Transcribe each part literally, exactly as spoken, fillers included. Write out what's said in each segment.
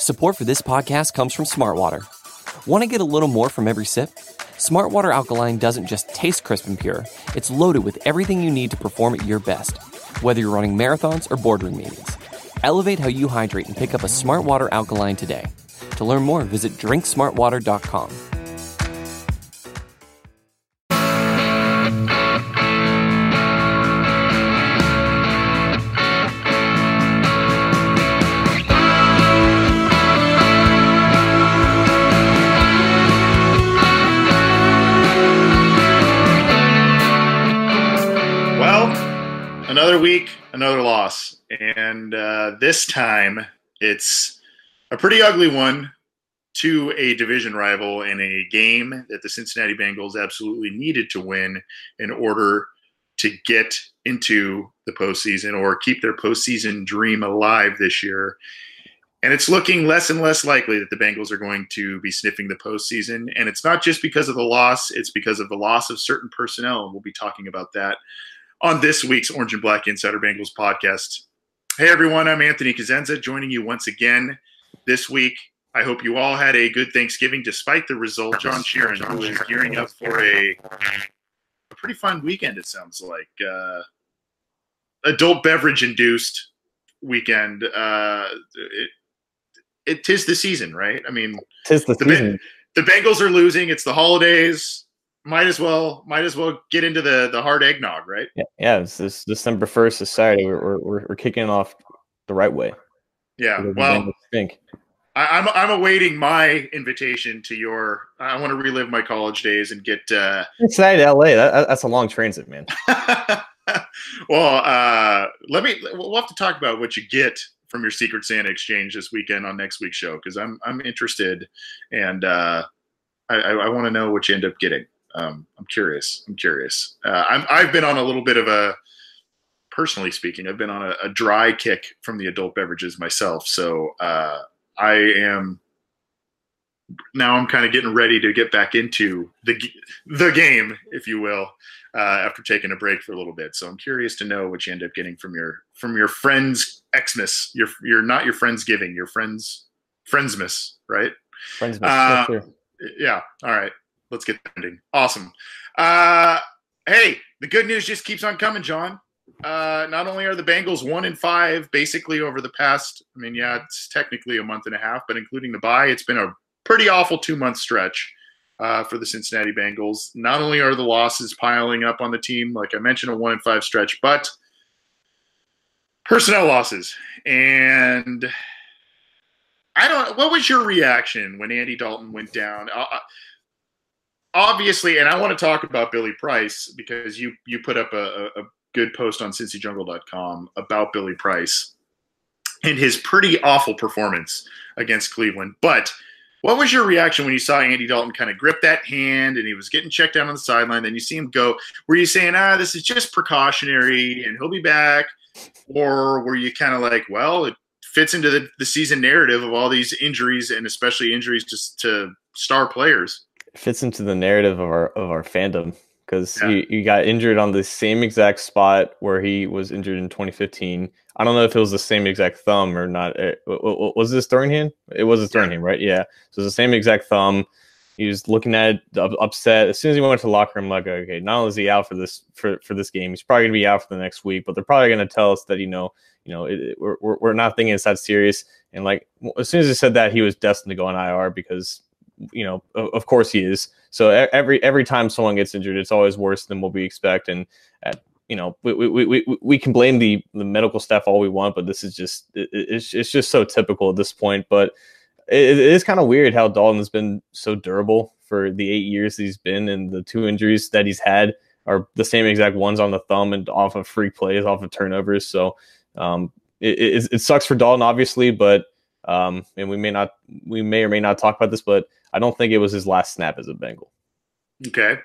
Support for this podcast comes from Smartwater. Want to get a little more from every sip? Smartwater Alkaline doesn't just taste crisp and pure, it's loaded with everything you need to perform at your best, whether you're running marathons or boardroom meetings. Elevate how you hydrate and pick up a Smartwater Alkaline today. To learn more, visit drink smartwater dot com. Another week, another loss. And uh, this time, it's a pretty ugly one to a division rival in a game that the Cincinnati Bengals absolutely needed to win in order to get into the postseason or keep their postseason dream alive this year. And it's looking less and less likely that the Bengals are going to be sniffing the postseason. And it's not just because of the loss, it's because of the loss of certain personnel. And we'll be talking about that on this week's Orange and Black Insider Bengals podcast. Hey, everyone, I'm Anthony Cosenza, joining you once again this week. I hope you all had a good Thanksgiving despite the result. John Sheeran, who is gearing up for a, a pretty fun weekend, it sounds like. Uh, adult beverage-induced weekend. Uh, it, it tis the season, right? I mean, tis the, the season. The Bengals are losing. It's the holidays. Might as well, might as well get into the, the hard eggnog, right? Yeah, yeah. It's this December first is Saturday. We're we're we're kicking it off the right way. Yeah. Well, think I, I'm I'm awaiting my invitation to your. I want to relive my college days and get. Uh, Cincinnati to L A. That, that's a long transit, man. well, uh, let me. We'll have to talk about what you get from your Secret Santa exchange this weekend on next week's show because I'm I'm interested and uh, I I, I want to know what you end up getting. Um, I'm curious. I'm curious. Uh, I'm, I've been on a little bit of a, personally speaking, I've been on a, a dry kick from the adult beverages myself. So uh, I am now. I'm kind of getting ready to get back into the the game, if you will, uh, after taking a break for a little bit. So I'm curious to know what you end up getting from your from your friends Xmas. Your you're not your friends giving. Your friends Friendsmas, right? Friendsmas. Uh, sure. Yeah. All right. Let's get ending. Awesome. Uh, hey, the good news just keeps on coming, John. Uh, not only are the Bengals one and five basically over the past, I mean, yeah, it's technically a month and a half, but including the bye, it's been a pretty awful two-month stretch uh, for the Cincinnati Bengals. Not only are the losses piling up on the team, like I mentioned, a one and five stretch, but personnel losses. And I don't. What was your reaction when Andy Dalton went down? Uh, Obviously, and I want to talk about Billy Price because you you put up a, a good post on Cincy Jungle dot com about Billy Price and his pretty awful performance against Cleveland. But what was your reaction when you saw Andy Dalton kind of grip that hand and he was getting checked down on the sideline? Then you see him go. Were you saying, ah, this is just precautionary and he'll be back? Or were you kind of like, well, it fits into the, the season narrative of all these injuries and especially injuries just to star players? Fits into the narrative of our of our fandom because yeah. he, he got injured on the same exact spot where he was injured in twenty fifteen. I don't know if it was the same exact thumb or not. It, was this throwing hand? It was a throwing yeah. hand, right? Yeah. So it's the same exact thumb. He was looking at it, upset. As soon as he went to the locker room, like, okay, not only is he out for this for, for this game, he's probably gonna be out for the next week. But they're probably gonna tell us that you know, you know, it, we're we're not thinking it's that serious. And like as soon as he said that, he was destined to go on I R because. You know, of course he is. So every every time someone gets injured, it's always worse than what we expect. And at, you know, we we, we we can blame the the medical staff all we want, but this is just it, it's it's just so typical at this point. But it, it is kind of weird how Dalton has been so durable for the eight years he's been, and the two injuries that he's had are the same exact ones on the thumb and off of free plays, off of turnovers. So um, it, it it sucks for Dalton, obviously, but. Um, and we may not, we may or may not talk about this, but I don't think it was his last snap as a Bengal. Okay.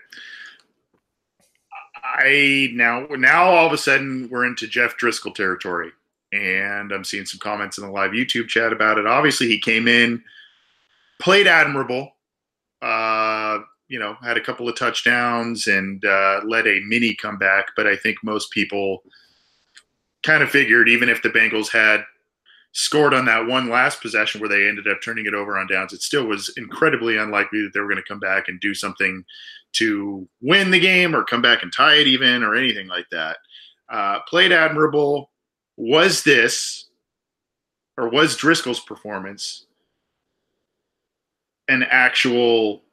I now, now all of a sudden we're into Jeff Driscoll territory, and I'm seeing some comments in the live YouTube chat about it. Obviously, he came in, played admirable, uh, you know, had a couple of touchdowns and uh, led a mini comeback. But I think most people kind of figured, even if the Bengals had scored on that one last possession where they ended up turning it over on downs, it still was incredibly unlikely that they were going to come back and do something to win the game or come back and tie it even or anything like that. Uh, played admirable. Was this, or was Driscoll's performance an actual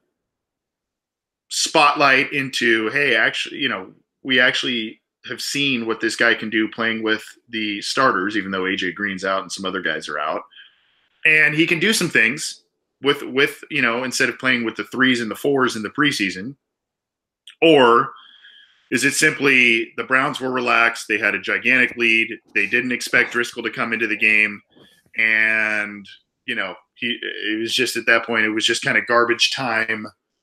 spotlight into, hey, actually, you know, we actually have seen what this guy can do playing with the starters, even though A J Green's out and some other guys are out. And he can do some things with, with, you know, instead of playing with the threes and the fours in the preseason. Or is it simply the Browns were relaxed, they had a gigantic lead, they didn't expect Driscoll to come into the game, and, you know, he it was just at that point, it was just kind of garbage time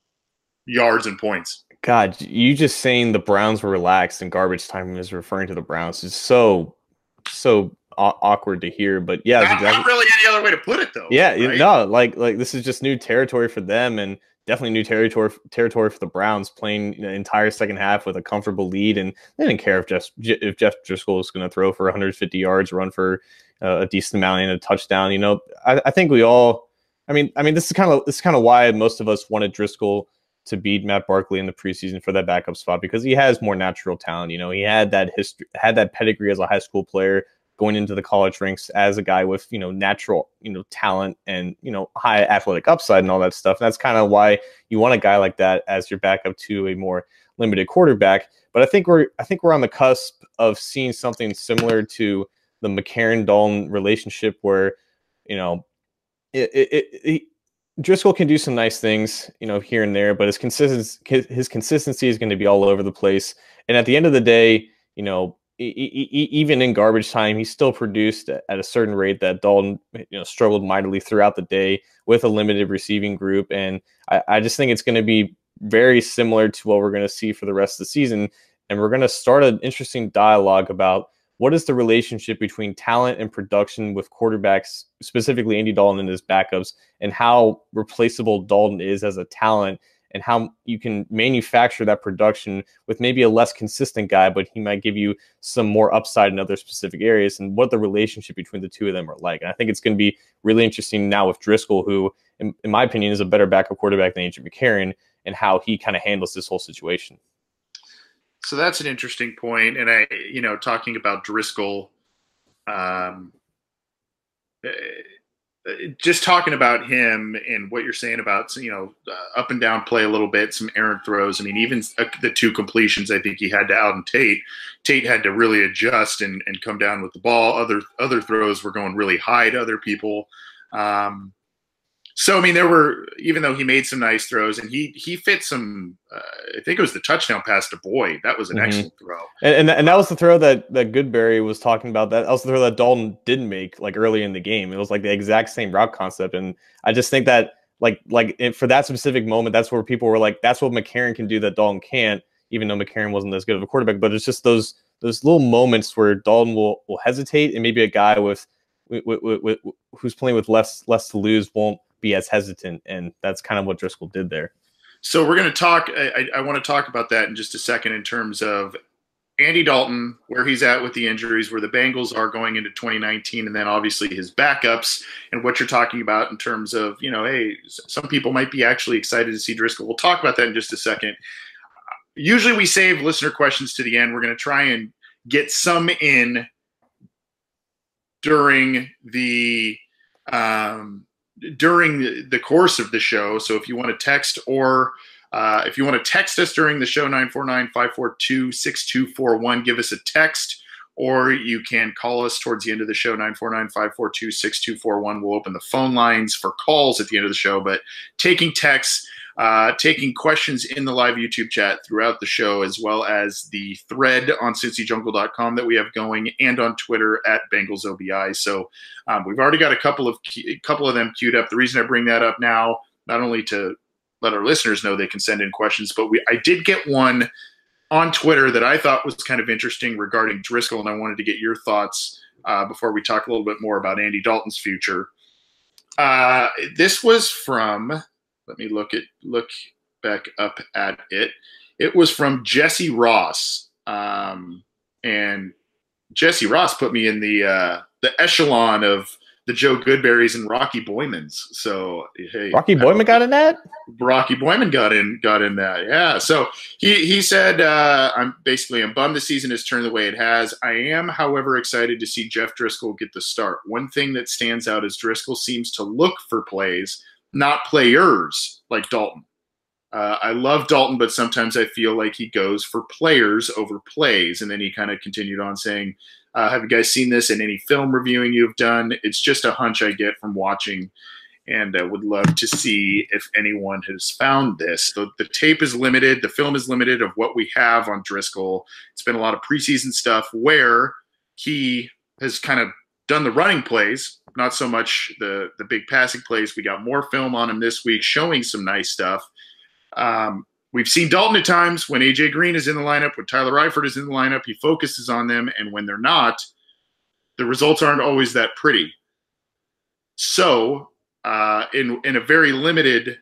yards and points. God, you just saying the Browns were relaxed and garbage time is referring to the Browns is so, so aw- awkward to hear. But yeah, not, exactly. not really any other way to put it, though. Yeah, right? no, like like this is just new territory for them, and definitely new territory territory for the Browns, playing the entire second half with a comfortable lead, and they didn't care if Jeff if Jeff Driscoll was going to throw for one hundred fifty yards, run for uh, a decent amount and a touchdown. You know, I, I think we all. I mean, I mean, this is kind of this is kind of why most of us wanted Driscoll to beat Matt Barkley in the preseason for that backup spot, because he has more natural talent. You know, he had that history, had that pedigree as a high school player, going into the college ranks as a guy with, you know, natural, you know, talent and, you know, high athletic upside and all that stuff. And that's kind of why you want a guy like that as your backup to a more limited quarterback. But I think we're, I think we're on the cusp of seeing something similar to the McCarron-Dalton relationship where, you know, it, it, it, it Driscoll can do some nice things, you know, here and there, but his consistency, his consistency is going to be all over the place. And at the end of the day, you know, e- e- even in garbage time, he still produced at a certain rate that Dalton, you know, struggled mightily throughout the day with a limited receiving group. And I, I just think it's going to be very similar to what we're going to see for the rest of the season. And we're going to start an interesting dialogue about what is the relationship between talent and production with quarterbacks, specifically Andy Dalton and his backups, and how replaceable Dalton is as a talent, and how you can manufacture that production with maybe a less consistent guy, but he might give you some more upside in other specific areas, and what the relationship between the two of them are like. And I think it's going to be really interesting now with Driscoll, who, in, in my opinion, is a better backup quarterback than A J McCarron, and how he kind of handles this whole situation. So that's an interesting point. And I, you know, talking about Driscoll, um, just talking about him and what you're saying about, you know, uh, up and down play a little bit, some errant throws. I mean, even uh, the two completions, I think he had to Alden Tate. Tate had to really adjust and, and come down with the ball. Other other throws were going really high to other people. Um, So, I mean, there were, even though he made some nice throws, and he he fit some, uh, I think it was the touchdown pass to Boyd. That was an mm-hmm. excellent throw. And, and and that was the throw that, that Goodberry was talking about. That was the throw that Dalton didn't make, like, early in the game. It was like the exact same route concept. And I just think that, like, like for that specific moment, that's where people were like, that's what McCarron can do that Dalton can't, even though McCarron wasn't as good of a quarterback. But it's just those those little moments where Dalton will, will hesitate, and maybe a guy with, with, with, with who's playing with less less to lose won't be as hesitant, and that's kind of what Driscoll did there. So we're going to talk, I, I want to talk about that in just a second in terms of Andy Dalton, where he's at with the injuries, where the Bengals are going into twenty nineteen, and then obviously his backups, and what you're talking about in terms of, you know, hey, some people might be actually excited to see Driscoll. We'll talk about that in just a second. Usually we save listener questions to the end. We're going to try and get some in during the um, during the course of the show. So if you want to text or uh, if you want to text us during the show, nine four nine, five four two, six two four one, give us a text, or you can call us towards the end of the show, nine four nine, five four two, six two four one. We'll open the phone lines for calls at the end of the show, but taking texts, uh, taking questions in the live YouTube chat throughout the show, as well as the thread on cincy jungle dot com that we have going, and on Twitter at Bengals O B I. So um, we've already got a couple of a couple of them queued up. The reason I bring that up now, not only to let our listeners know they can send in questions, but we I did get one on Twitter that I thought was kind of interesting regarding Driscoll, and I wanted to get your thoughts uh, before we talk a little bit more about Andy Dalton's future. Uh, this was from, let me look at look back up at it. It was from Jesse Ross, um, and Jesse Ross put me in the uh, the echelon of the Joe Goodberries and Rocky Boymans. So hey, Rocky Boyman got in that? Rocky Boyman got in got in that. Yeah. So he he said, uh, I'm basically I'm bummed the season has turned the way it has. I am, however, excited to see Jeff Driscoll get the start. One thing that stands out is Driscoll seems to look for plays, not players like Dalton. Uh, I love Dalton, but sometimes I feel like he goes for players over plays. And then he kind of continued on saying, uh, have you guys seen this in any film reviewing you've done? It's just a hunch I get from watching, and I would love to see if anyone has found this. The, the tape is limited. The film is limited of what we have on Driscoll. It's been a lot of preseason stuff where he has kind of done the running plays, not so much the, the big passing plays. We got more film on him this week showing some nice stuff. Um, we've seen Dalton at times when A J Green is in the lineup, when Tyler Eifert is in the lineup, he focuses on them, and when they're not, the results aren't always that pretty. So uh, in in a very limited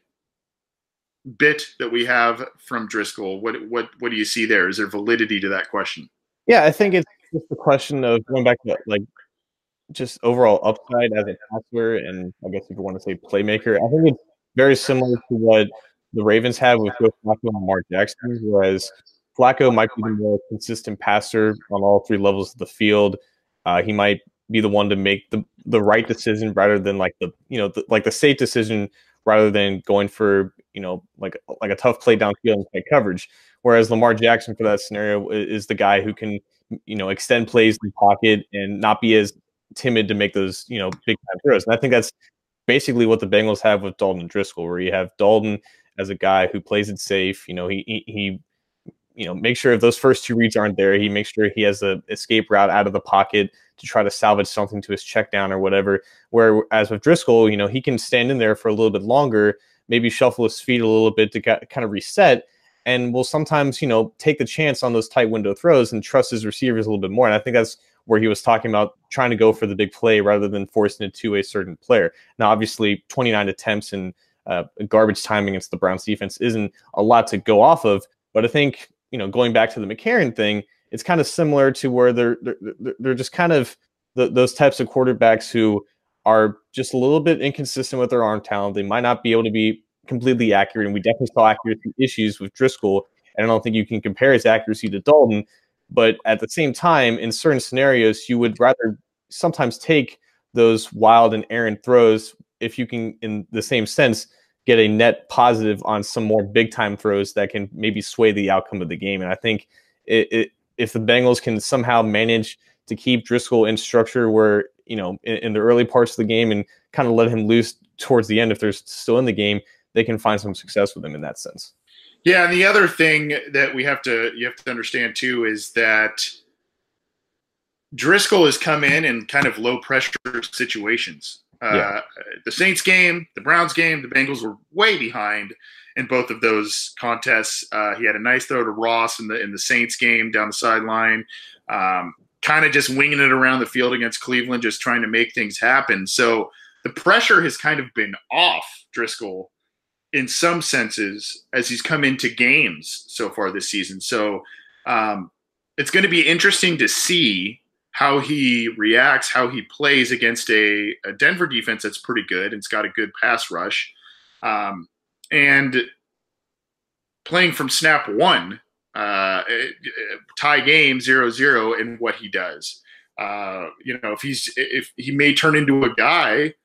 bit that we have from Driscoll, what what what do you see there? Is there validity to that question? Yeah, I think it's just a question of going back to like just overall upside as a passer, and I guess if you want to say playmaker. I think it's very similar to what the Ravens have with Joe Flacco and Lamar Jackson, whereas Flacco might be the more consistent passer on all three levels of the field. Uh, he might be the one to make the, the right decision rather than like the you know the, like the safe decision rather than going for you know like like a tough play downfield and play coverage. Whereas Lamar Jackson for that scenario is the guy who can you know extend plays in the pocket and not be as timid to make those you know big time throws. And I think that's basically what the Bengals have with Dalton and Driscoll, where you have Dalton as a guy who plays it safe. You know, he, he, he you know, make sure if those first two reads aren't there, he makes sure he has a escape route out of the pocket to try to salvage something to his check down or whatever. Whereas with Driscoll, you know, he can stand in there for a little bit longer, maybe shuffle his feet a little bit to kind of reset, and will sometimes, you know, take the chance on those tight window throws and trust his receivers a little bit more. And I think that's where he was talking about trying to go for the big play rather than forcing it to a certain player. Now, obviously, twenty-nine attempts and uh, garbage time against the Browns defense isn't a lot to go off of. But I think, you know, going back to the McCarron thing, it's kind of similar to where they're they're, they're just kind of the, those types of quarterbacks who are just a little bit inconsistent with their arm talent. They might not be able to be completely accurate, and we definitely saw accuracy issues with Driscoll. And I don't think you can compare his accuracy to Dalton. But at the same time, in certain scenarios, you would rather sometimes take those wild and errant throws if you can, in the same sense, get a net positive on some more big-time throws that can maybe sway the outcome of the game. And I think it, it, if the Bengals can somehow manage to keep Driscoll in structure where, you know, in, in the early parts of the game and kind of let him loose towards the end if they're still in the game, they can find some success with him in that sense. Yeah, and the other thing that we have to you have to understand too is that Driscoll has come in in kind of low pressure situations. Uh, yeah. The Saints game, the Browns game, the Bengals were way behind in both of those contests. Uh, he had a nice throw to Ross in the in the Saints game down the sideline, um, kind of just winging it around the field against Cleveland, just trying to make things happen. So the pressure has kind of been off Driscoll in some senses as he's come into games so far this season. So um, it's going to be interesting to see how he reacts, how he plays against a, a Denver defense that's pretty good and it's got a good pass rush. Um, and playing from snap one, uh, tie game zero zero in what he does. Uh, you know, if he's if he may turn into a guy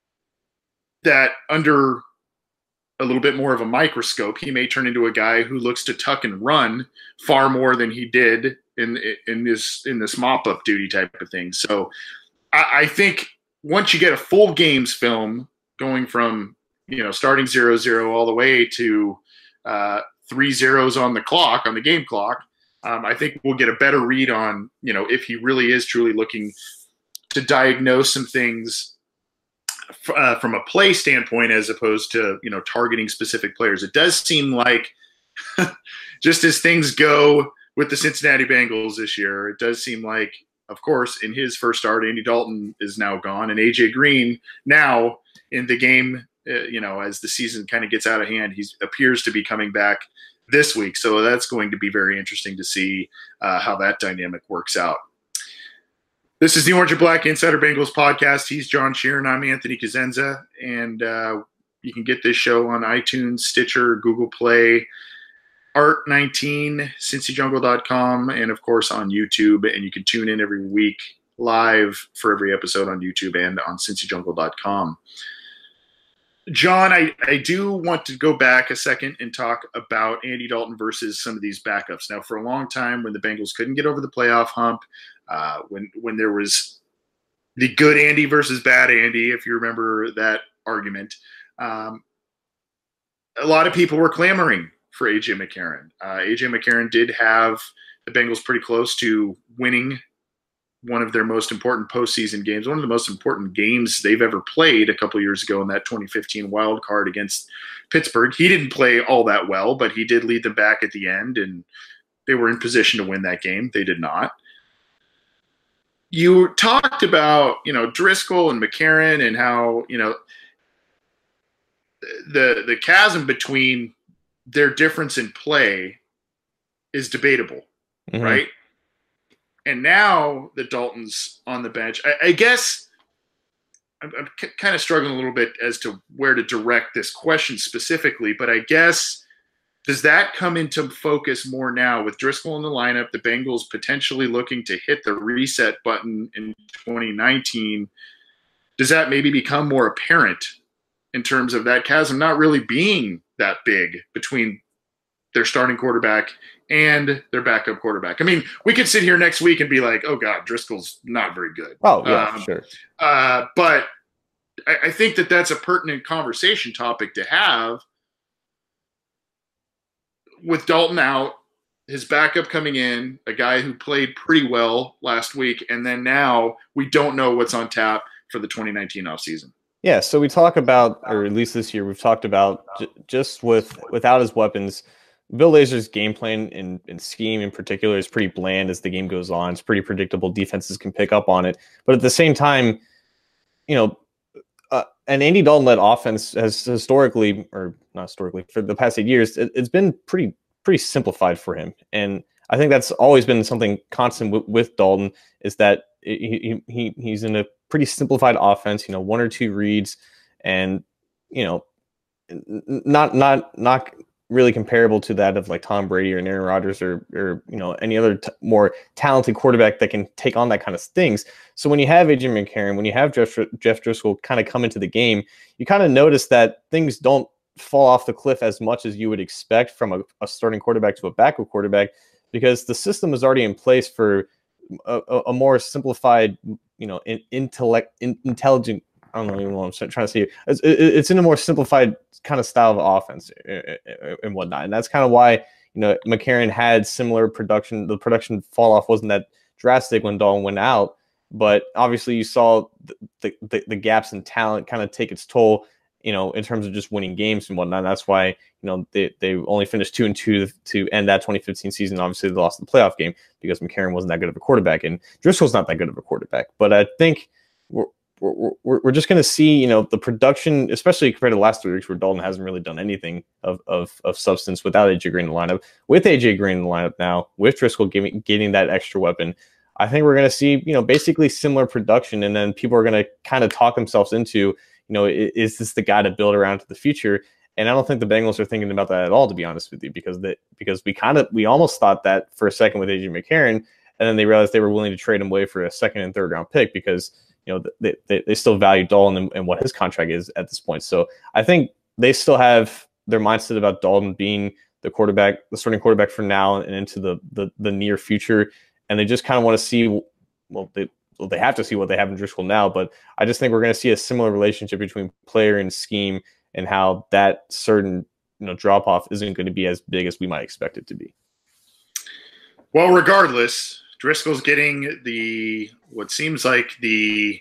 that under – a little bit more of a microscope, he may turn into a guy who looks to tuck and run far more than he did in in this in this mop-up duty type of thing. So I, I think once you get a full games film going from, you know, starting zero zero all the way to uh, three zeros on the clock, on the game clock, um, I think we'll get a better read on, you know, if he really is truly looking to diagnose some things Uh, from a play standpoint, as opposed to, you know, targeting specific players. It does seem like just as things go with the Cincinnati Bengals this year, it does seem like, of course, in his first start, Andy Dalton is now gone, and A J Green now in the game, uh, you know, as the season kind of gets out of hand, he appears to be coming back this week. So that's going to be very interesting to see uh, how that dynamic works out. This is the Orange and Black Insider Bengals podcast. He's John Sheeran. I'm Anthony Cosenza. And uh, you can get this show on iTunes, Stitcher, Google Play, Art nineteen, Cincy Jungle dot com, and, of course, on YouTube. And you can tune in every week live for every episode on YouTube and on Cincy Jungle dot com. John, I, I do want to go back a second and talk about Andy Dalton versus some of these backups. Now, for a long time when the Bengals couldn't get over the playoff hump, uh, when when there was the good Andy versus bad Andy, if you remember that argument, um, a lot of people were clamoring for A J McCarron. Uh, A J McCarron did have the Bengals pretty close to winning one of their most important postseason games, one of the most important games they've ever played a couple years ago in that twenty fifteen wild card against Pittsburgh. He didn't play all that well, but he did lead them back at the end, and they were in position to win that game. They did not. You talked about, you know, Driscoll and McCarron and how, you know, the the chasm between their difference in play is debatable, mm-hmm. right? And now the Dalton's on the bench. I, I guess I'm, I'm c- kind of struggling a little bit as to where to direct this question specifically, but I guess does that come into focus more now with Driscoll in the lineup, the Bengals potentially looking to hit the reset button in twenty nineteen? Does that maybe become more apparent in terms of that chasm not really being that big between their starting quarterback and their backup quarterback? I mean, we could sit here next week and be like, oh, God, Driscoll's not very good. Oh, yeah, um, sure. Uh, but I, I think that that's a pertinent conversation topic to have with Dalton out, his backup coming in, a guy who played pretty well last week, and then now we don't know what's on tap for the twenty nineteen offseason. Yeah, so we talk about, or at least this year, we've talked about j- just with without his weapons, Bill Lazor's game plan and, and scheme in particular is pretty bland as the game goes on. It's pretty predictable. Defenses can pick up on it. But at the same time, you know, uh, an Andy Dalton-led offense has historically, or not historically, for the past eight years, it, it's been pretty pretty simplified for him. And I think that's always been something constant w- with Dalton is that he, he he's in a pretty simplified offense, you know, one or two reads and, you know, not not not really comparable to that of like Tom Brady or Aaron Rodgers or, or you know, any other t- more talented quarterback that can take on that kind of things. So when you have A J McCarron, when you have Jeff, Jeff Driscoll kind of come into the game, you kind of notice that things don't fall off the cliff as much as you would expect from a, a starting quarterback to a backup quarterback, because the system is already in place for a, a more simplified, you know, in, intellect, in, intelligent, I don't know even what I'm trying to say. It's, it's in a more simplified kind of style of offense and whatnot. And that's kind of why, you know, McCarron had similar production. The production fall off wasn't that drastic when Dalton went out, but obviously you saw the, the, the gaps in talent kind of take its toll, you know, in terms of just winning games and whatnot. And that's why, you know, they, they only finished two and two to end that twenty fifteen season. Obviously they lost the playoff game because McCarron wasn't that good of a quarterback and Driscoll's not that good of a quarterback. But I think we're, We're, we're just going to see, you know, the production, especially compared to the last three weeks where Dalton hasn't really done anything of of, of substance without A J Green in the lineup. With A J Green in the lineup now, with Driscoll giving, getting that extra weapon, I think we're going to see, you know, basically similar production. And then people are going to kind of talk themselves into, you know, is, is this the guy to build around to the future? And I don't think the Bengals are thinking about that at all, to be honest with you, because that because we kind of we almost thought that for a second with A J McCarron, and then they realized they were willing to trade him away for a second and third round pick because, you know, they, they, they still value Dalton and, and what his contract is at this point. So I think they still have their mindset about Dalton being the quarterback, the starting quarterback for now and into the the, the near future. And they just kind of want to see, well, they well, they have to see what they have in Driscoll now. But I just think we're going to see a similar relationship between player and scheme and how that certain, you know, drop off isn't going to be as big as we might expect it to be. Well, regardless, Driscoll's getting the what seems like the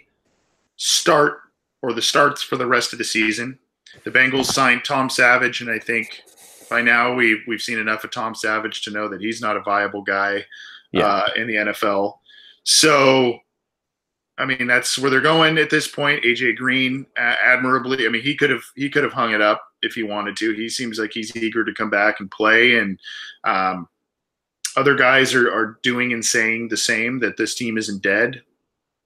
start or the starts for the rest of the season. The Bengals signed Tom Savage, and I think by now we've we've seen enough of Tom Savage to know that he's not a viable guy yeah. uh, in the N F L. So, I mean, that's where they're going at this point. A J Green, uh, admirably, I mean, he could have he could have hung it up if he wanted to. He seems like he's eager to come back and play, and um, other guys are, are doing and saying the same, that this team isn't dead.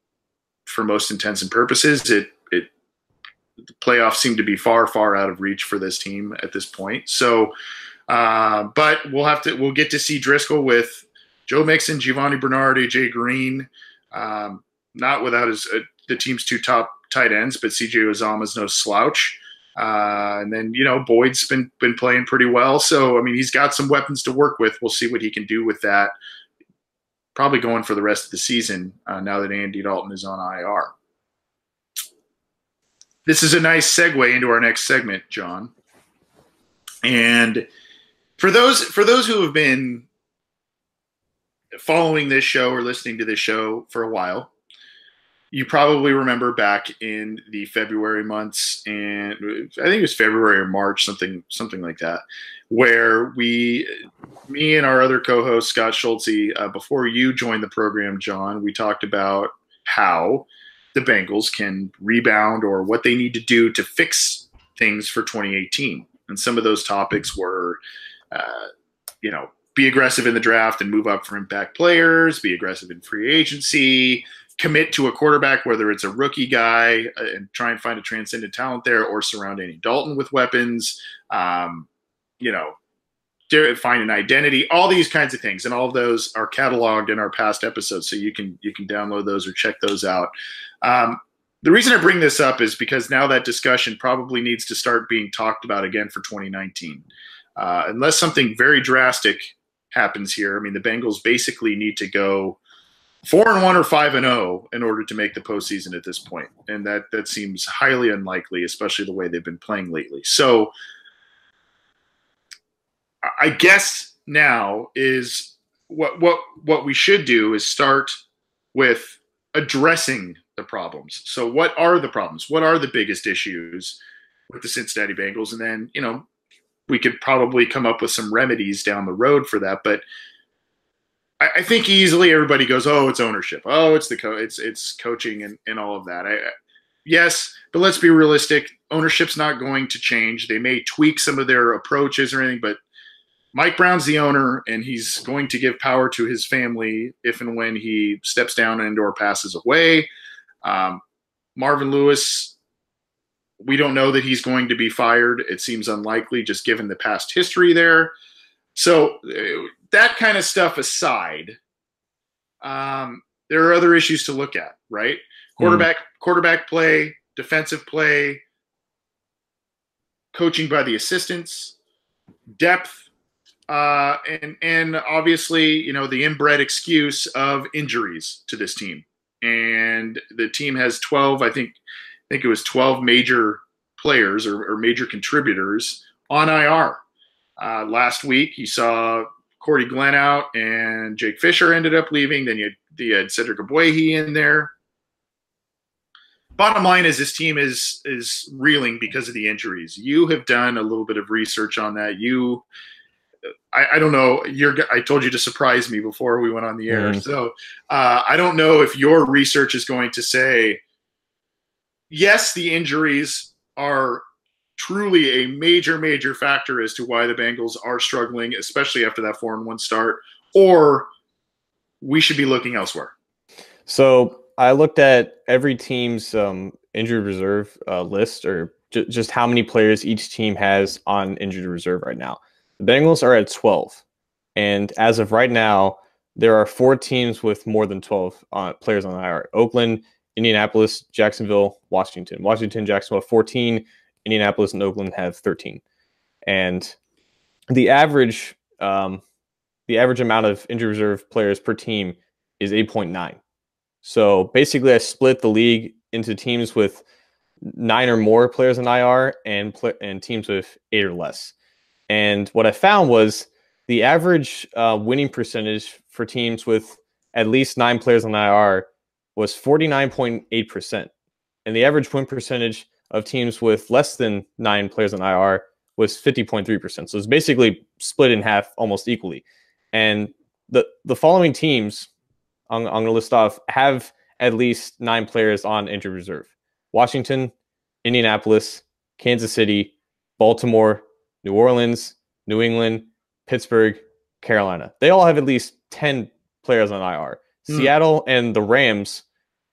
for most intents and purposes. It it the playoffs seem to be far, far out of reach for this team at this point. So, uh, but we'll have to we'll get to see Driscoll with Joe Mixon, Giovanni Bernard, A J Green, um, not without his uh, the team's two top tight ends, but C J Uzomah's no slouch. Uh, and then, you know, Boyd's been been playing pretty well. So, I mean, he's got some weapons to work with. We'll see what he can do with that. Probably going for the rest of the season uh, now that Andy Dalton is on I R. This is a nice segue into our next segment, John. And for those for those who have been following this show or listening to this show for a while, you probably remember back in the February months, and I think it was February or March, something something like that, where we, me and our other co-host, Scott Schultze, uh, before you joined the program, John, we talked about how the Bengals can rebound or what they need to do to fix things for twenty eighteen. And some of those topics were, uh, you know, be aggressive in the draft and move up for impact players, be aggressive in free agency, commit to a quarterback, whether it's a rookie guy uh, and try and find a transcendent talent there, or surround Andy Dalton with weapons, um, you know, find an identity, all these kinds of things. And all of those are cataloged in our past episodes. So you can, you can download those or check those out. Um, the reason I bring this up is because now that discussion probably needs to start being talked about again for twenty nineteen. Uh, unless something very drastic happens here. I mean, the Bengals basically need to go four and one or five and zero in order to make the postseason at this point, and that that seems highly unlikely, especially the way they've been playing lately. So, I guess now is what what what we should do is start with addressing the problems. So, what are the problems? What are the biggest issues with the Cincinnati Bengals? And then, you know, we could probably come up with some remedies down the road for that, but I think easily everybody goes, oh, it's ownership. Oh, it's the co- it's it's coaching and, and all of that. I, yes, but let's be realistic. Ownership's not going to change. They may tweak some of their approaches or anything, but Mike Brown's the owner, and he's going to give power to his family if and when he steps down and or passes away. Um, Marvin Lewis, we don't know that he's going to be fired. It seems unlikely just given the past history there. So that kind of stuff aside, um, there are other issues to look at, right? Quarterback, mm. quarterback play, defensive play, coaching by the assistants, depth, uh, and and obviously, you know, the inbred excuse of injuries to this team. And the team has twelve, I think, I think it was twelve major players or, or major contributors on I R. Uh, last week, you saw Cordy Glenn out and Jake Fisher ended up leaving. Then you had, you had Cedric Ogbuehi in there. Bottom line is this team is is reeling because of the injuries. You have done a little bit of research on that. You, I, I don't know. You're. I told you to surprise me before we went on the air. Mm. So uh, I don't know if your research is going to say, yes, the injuries are truly a major, major factor as to why the Bengals are struggling, especially after that four and one start, or we should be looking elsewhere. So I looked at every team's um, injured reserve uh, list, or j- just how many players each team has on injured reserve right now. The Bengals are at twelve, and as of right now, there are four teams with more than twelve uh, players on I R. Oakland, Indianapolis, Jacksonville, Washington. Washington, Jacksonville, fourteen. Indianapolis and Oakland have thirteen. And the average um, the average amount of injured reserve players per team is eight point nine. So basically I split the league into teams with nine or more players in I R and pl- and teams with eight or less. And what I found was the average uh, winning percentage for teams with at least nine players on I R was forty-nine point eight percent. And the average win percentage of teams with less than nine players on I R was fifty point three percent. So it's basically split in half almost equally. And the, the following teams, I'm, I'm going to list off, have at least nine players on injured reserve. Washington, Indianapolis, Kansas City, Baltimore, New Orleans, New England, Pittsburgh, Carolina. They all have at least ten players on I R. Hmm. Seattle and the Rams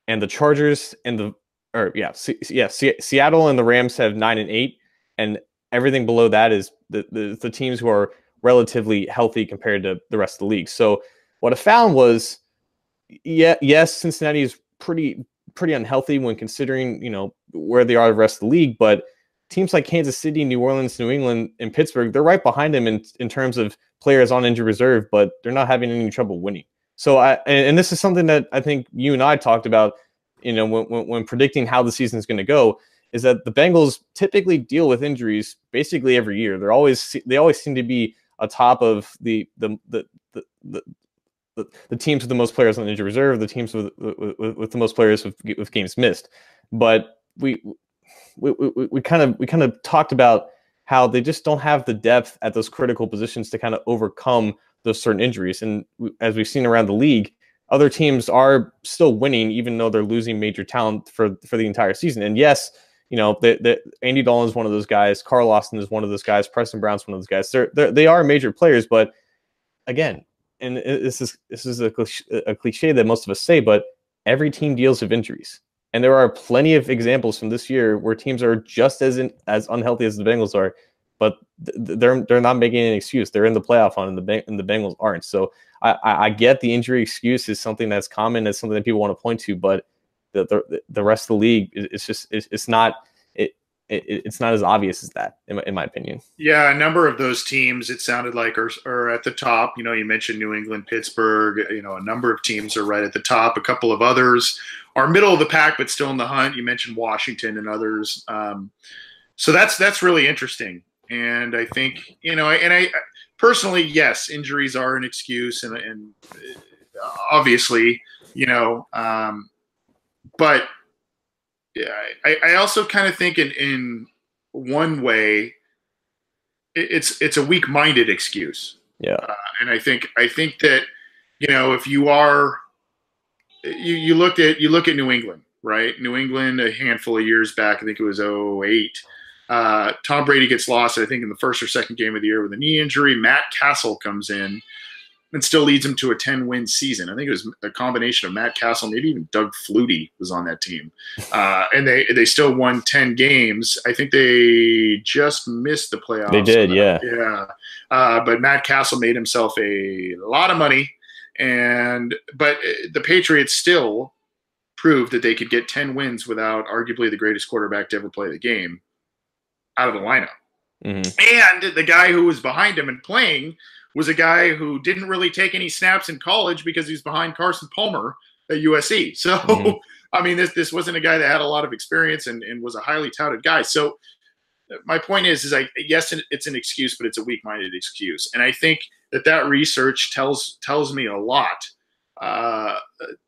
and the Chargers and the or yeah, C- yeah, C- Seattle and the Rams have nine and eight, and everything below that is the, the the teams who are relatively healthy compared to the rest of the league. So what I found was, yeah, yes, Cincinnati is pretty pretty unhealthy when considering, you know, where they are the rest of the league, but teams like Kansas City, New Orleans, New England, and Pittsburgh, they're right behind them in, in terms of players on injury reserve, but they're not having any trouble winning. So I and, and this is something that I think you and I talked about, you know, when, when, when predicting how the season is going to go, is that the Bengals typically deal with injuries basically every year. They're always they always seem to be atop of the the the the, the The, the teams with the most players on injury reserve, the teams with with, with the most players with, with games missed. But we we we, we kind of we kind of talked about how they just don't have the depth at those critical positions to kind of overcome those certain injuries. And as we've seen around the league, other teams are still winning even though they're losing major talent for for the entire season. And yes, you know, the, the, Andy Dalton is one of those guys. Carl Lawson is one of those guys. Preston Brown's one of those guys. They're, they're they are major players, but again. And this is this is a cliche, a cliche that most of us say, but every team deals with injuries, and there are plenty of examples from this year where teams are just as in, as unhealthy as the Bengals are, but th- they're they're not making an excuse. They're in the playoff hunt, and the and the Bengals aren't. So I, I get the injury excuse is something that's common, it's something that people want to point to, but the the, the rest of the league, it's just it's, it's not it. It, it's not as obvious as that, in my, in my opinion. Yeah, a number of those teams, it sounded like, are, are at the top. You know, you mentioned New England, Pittsburgh. You know, a number of teams are right at the top. A couple of others are middle of the pack, but still in the hunt. You mentioned Washington and others. Um, so that's that's really interesting. And I think, you know, and I personally, yes, injuries are an excuse, and, and obviously, you know, um, but – yeah, I, I also kind of think in, in one way, it's it's a weak-minded excuse. Yeah, uh, and I think I think that, you know, if you are, you you looked at you look at New England, right? New England a handful of years back, I think it was oh eight. Uh, Tom Brady gets lost, I think, in the first or second game of the year with a knee injury. Matt Castle comes in and still leads them to a ten-win season. I think it was a combination of Matt Castle, maybe even Doug Flutie was on that team. Uh, and they they still won ten games. I think they just missed the playoffs. They did, yeah. Yeah. Uh, but Matt Castle made himself a lot of money. and But the Patriots still proved that they could get ten wins without arguably the greatest quarterback to ever play the game out of the lineup. Mm-hmm. And the guy who was behind him and playing was a guy who didn't really take any snaps in college because he's behind Carson Palmer at U S C. So, mm-hmm. I mean, this this wasn't a guy that had a lot of experience and, and was a highly touted guy. So my point is, is I, yes, it's an excuse, but it's a weak-minded excuse. And I think that that research tells tells me a lot uh,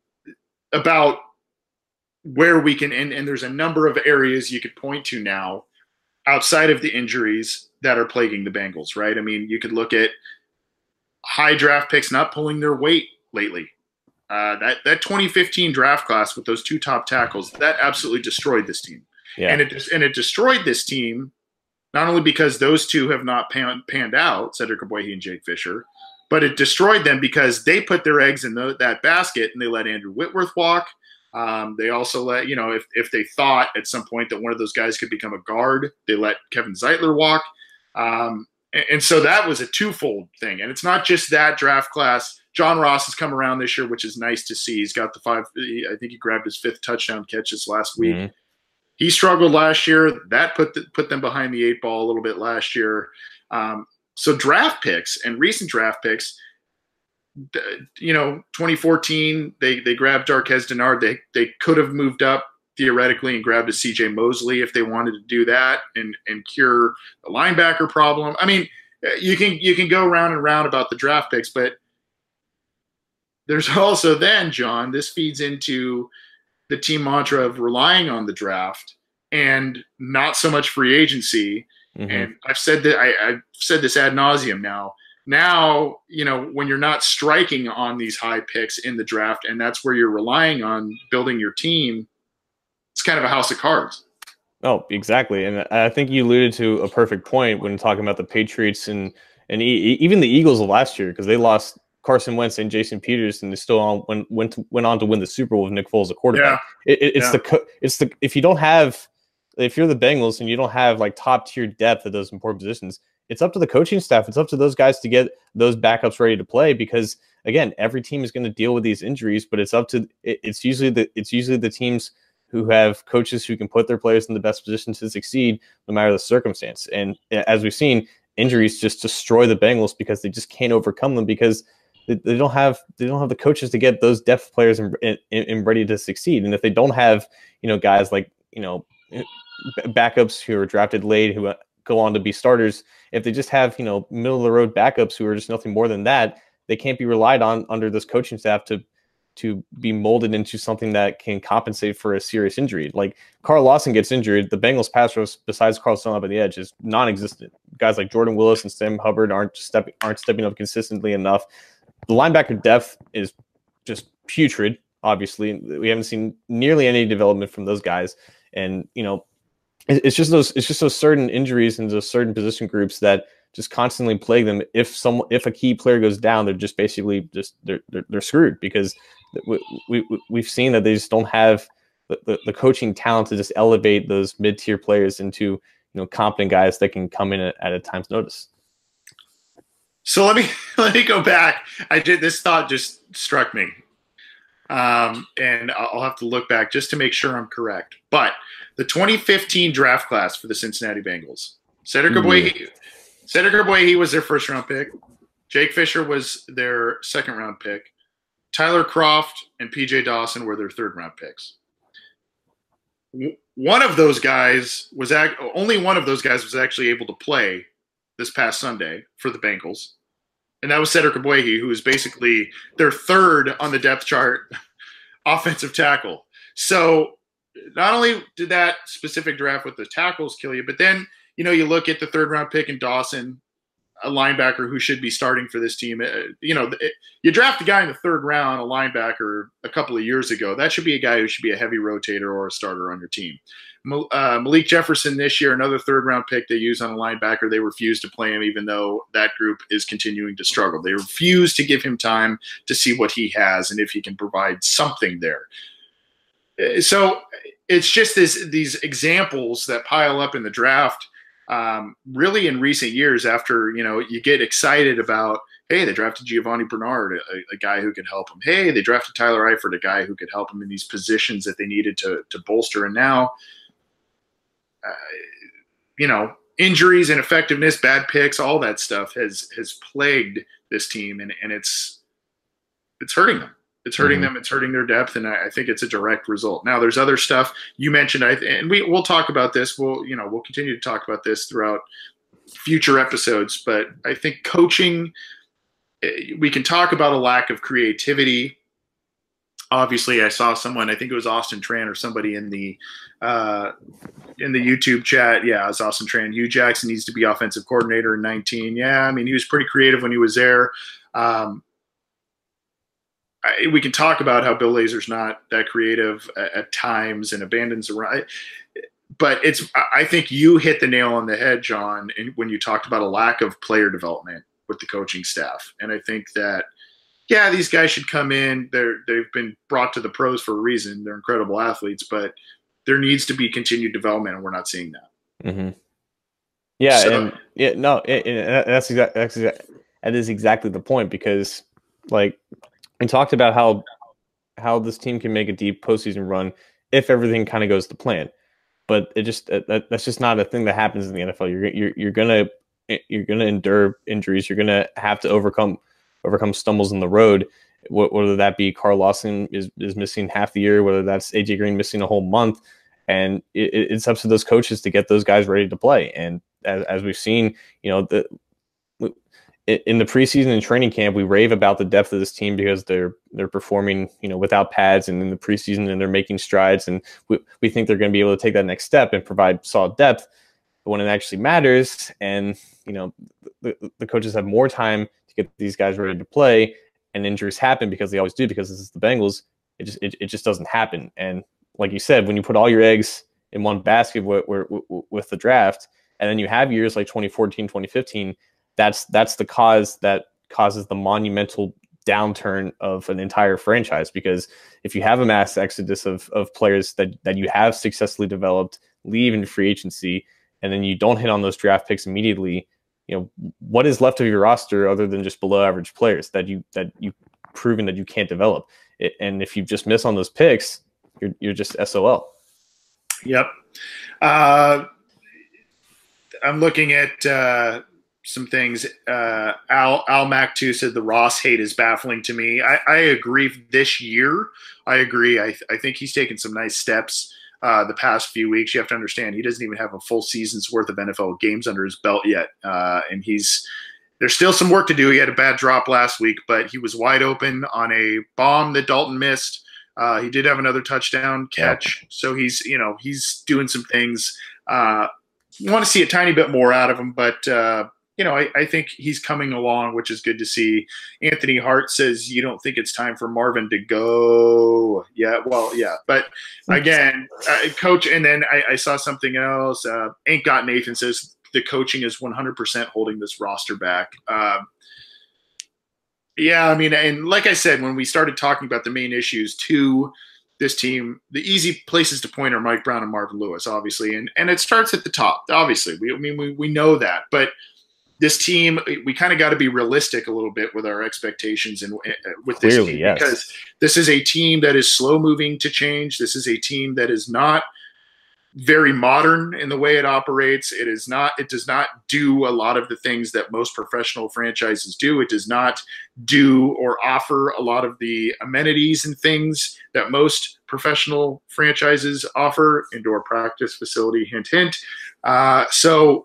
about where we can, and, and there's a number of areas you could point to now outside of the injuries that are plaguing the Bengals, right? I mean, you could look at high draft picks not pulling their weight lately. Uh, that that twenty fifteen draft class with those two top tackles, that absolutely destroyed this team. Yeah. And it and it destroyed this team not only because those two have not pan, panned out, Cedric Ogbuehi and Jake Fisher, but it destroyed them because they put their eggs in the, that basket and they let Andrew Whitworth walk. Um, they also let, you know, if if they thought at some point that one of those guys could become a guard, they let Kevin Zeitler walk. Um, and, and so that was a twofold thing. And it's not just that draft class. John Ross has come around this year, which is nice to see. He's got the five. I think he grabbed his fifth touchdown catch this last week. Mm-hmm. He struggled last year. That put the, put them behind the eight ball a little bit last year. Um, so draft picks and recent draft picks, you know, twenty fourteen, they they grabbed Darqueze Dennard. They they could have moved up theoretically and grabbed a C J Mosley if they wanted to do that and and cure the linebacker problem. I mean, you can you can go round and round about the draft picks, but there's also then, John, this feeds into the team mantra of relying on the draft and not so much free agency. Mm-hmm. And I've said that I, I've said this ad nauseum now. Now, you know, when you're not striking on these high picks in the draft, and that's where you're relying on building your team, it's kind of a house of cards. Oh, exactly. And I think you alluded to a perfect point when talking about the Patriots and and e- even the Eagles of last year, because they lost Carson Wentz and Jason Peters, and they still on went went to, went on to win the Super Bowl with Nick Foles as a quarterback. Yeah. It, it, it's yeah. the it's the if you don't have if you're the Bengals and you don't have like top tier depth at those important positions, it's up to the coaching staff. It's up to those guys to get those backups ready to play, because again, every team is going to deal with these injuries, but it's up to it, it's usually the it's usually the teams who have coaches who can put their players in the best position to succeed no matter the circumstance. And as we've seen, injuries just destroy the Bengals because they just can't overcome them, because they, they don't have they don't have the coaches to get those depth players in, in, in ready to succeed. And if they don't have, you know, guys like, you know, backups who are drafted late who go on to be starters, if they just have, you know, middle of the road backups who are just nothing more than that, they can't be relied on under this coaching staff to to be molded into something that can compensate for a serious injury. Like Carl Lawson gets injured, the Bengals pass rush besides Carl Stone up at the edge is non-existent. Guys like Jordan Willis and Sam Hubbard aren't stepping aren't stepping up consistently enough. The linebacker depth is just putrid. Obviously, we haven't seen nearly any development from those guys, and you know, it's just those it's just those certain injuries and those certain position groups that just constantly plague them. If some if a key player goes down, they're just basically just they're they're, they're screwed, because we, we we've seen that they just don't have the, the, the coaching talent to just elevate those mid tier players into, you know, competent guys that can come in at, at a time's notice. So let me let me go back. I did this thought just struck me, um, and I'll have to look back just to make sure I'm correct. But the twenty fifteen draft class for the Cincinnati Bengals, Cedric Ogbuehi, mm-hmm. Cedric Ogbuehi was their first round pick. Jake Fisher was their second round pick. Tyler Croft and P J Dawson were their third round picks. One of those guys was act, only one of those guys was actually able to play this past Sunday for the Bengals, and that was Cedric Ogbuehi, who is basically their third on the depth chart offensive tackle. So not only did that specific draft with the tackles kill you, but then, you know, you look at the third round pick in Dawson, a linebacker who should be starting for this team. You know, it, you draft a guy in the third round, a linebacker, a couple of years ago. That should be a guy who should be a heavy rotator or a starter on your team. Uh, Malik Jefferson this year, another third round pick they use on a linebacker. They refuse to play him, even though that group is continuing to struggle. They refuse to give him time to see what he has and if he can provide something there. So it's just this, these examples that pile up in the draft. Um, really in recent years, after, you know, you get excited about, hey, they drafted Giovanni Bernard, a, a guy who could help him. Hey, they drafted Tyler Eifert, a guy who could help him in these positions that they needed to to bolster. And now, uh, you know, injuries, ineffectiveness, bad picks, all that stuff has has plagued this team, and, and it's it's hurting them. It's hurting mm-hmm. them. It's hurting their depth, and I, I think it's a direct result. Now, there's other stuff you mentioned, I and we we'll talk about this. We'll you know we'll continue to talk about this throughout future episodes. But I think coaching, we can talk about a lack of creativity. Obviously, I saw someone, I think it was Austin Tran or somebody in the uh, in the YouTube chat. Yeah, it was Austin Tran. Hugh Jackson needs to be offensive coordinator in nineteen. Yeah, I mean, he was pretty creative when he was there. Um, I, we can talk about how Bill Lazor's not that creative at, at times and abandons the run. But it's, I think you hit the nail on the head, John, when you talked about a lack of player development with the coaching staff. And I think that, yeah, these guys should come in. They're, they've been brought to the pros for a reason. They're incredible athletes, but there needs to be continued development, and we're not seeing that. Mm-hmm. Yeah, so, and yeah, no, it, it, that's exactly that's exact, that is exactly the point, because, like, we talked about how how this team can make a deep postseason run if everything kind of goes to plan, but it just that, that's just not a thing that happens in the N F L. You're you're you're gonna you're gonna endure injuries. You're gonna have to overcome. overcome stumbles in the road, whether that be Carl Lawson is, is missing half the year, whether that's A J Green missing a whole month. And it, it's up to those coaches to get those guys ready to play. And as, as we've seen, you know, the in the preseason and training camp, we rave about the depth of this team because they're they're performing, you know, without pads, and in the preseason, and they're making strides, and we, we think they're going to be able to take that next step and provide solid depth. But when it actually matters, and you know, the, the coaches have more time to get these guys ready to play, and injuries happen because they always do, because this is the Bengals. It just it, it just doesn't happen. And like you said, when you put all your eggs in one basket with, with, with the draft, and then you have years like twenty fourteen, twenty fifteen, that's that's the cause that causes the monumental downturn of an entire franchise. Because if you have a mass exodus of of players that that you have successfully developed leave in free agency, and then you don't hit on those draft picks immediately, you know, what is left of your roster other than just below average players that you that you've proven that you can't develop? It, and if you just miss on those picks, you're you're just S O L. Yep. Uh, I'm looking at uh, some things. Uh, Al Al Mac too said the Ross hate is baffling to me. I, I agree. This year, I agree. I I think he's taken some nice steps. Uh, the past few weeks, you have to understand he doesn't even have a full season's worth of N F L games under his belt yet, uh, and he's there's still some work to do. He had a bad drop last week, but he was wide open on a bomb that Dalton missed. Uh, he did have another touchdown catch, yeah. So he's you know he's doing some things. Uh, you want to see a tiny bit more out of him, but uh, you know I, I think he's coming along, which is good to see. Anthony Hart says you don't think it's time for Marvin to go. Yeah, well, yeah, but again, uh, coach. And then I, I saw something else. Uh, Ain't Got Nathan says the coaching is one hundred percent holding this roster back. Uh, yeah, I mean, and like I said, when we started talking about the main issues to this team, the easy places to point are Mike Brown and Marvin Lewis, obviously, and and it starts at the top. Obviously, we I mean we we know that, but this team, we kind of got to be realistic a little bit with our expectations and uh, with this Clearly, team, yes. Because this is a team that is slow moving to change. This is a team that is not very modern in the way it operates. It is not, it does not do a lot of the things that most professional franchises do. It does not do or offer a lot of the amenities and things that most professional franchises offer. Indoor practice facility, hint, hint. Uh, so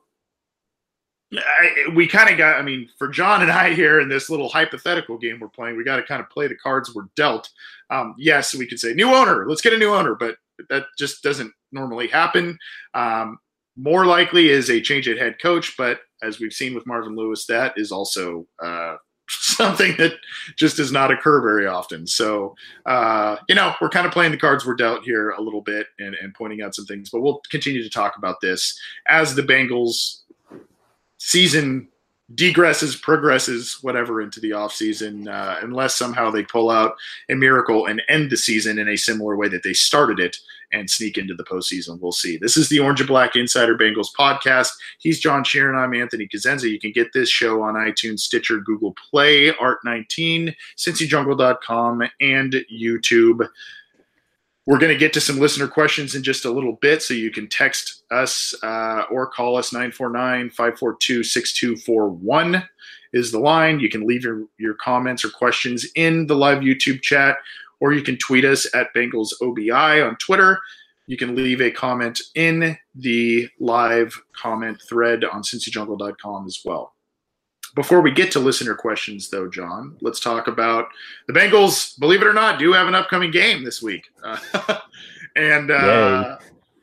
I, we kind of got, I mean, for John and I here in this little hypothetical game we're playing, we got to kind of play the cards we're dealt. Um, yes, we could say new owner, let's get a new owner, but that just doesn't normally happen. Um, more likely is a change at head coach, but as we've seen with Marvin Lewis, that is also uh, something that just does not occur very often. So, uh, you know, we're kind of playing the cards we're dealt here a little bit and, and pointing out some things, but we'll continue to talk about this as the Bengals season degresses, progresses, whatever, into the offseason, uh, unless somehow they pull out a miracle and end the season in a similar way that they started it and sneak into the postseason. We'll see. This is the Orange and Black Insider Bengals podcast. He's John Sheeran. I'm Anthony Cosenza. You can get this show on iTunes, Stitcher, Google Play, Art nineteen, Cincy Jungle dot com, and YouTube. We're going to get to some listener questions in just a little bit, so you can text us uh, or call us. Nine four nine, five four two, six two four one is the line. You can leave your, your comments or questions in the live YouTube chat, or you can tweet us at Bengals O B I on Twitter. You can leave a comment in the live comment thread on Cincy Jungle dot com as well. Before we get to listener questions, though, John, let's talk about the Bengals. Believe it or not, do have an upcoming game this week. Uh, and uh,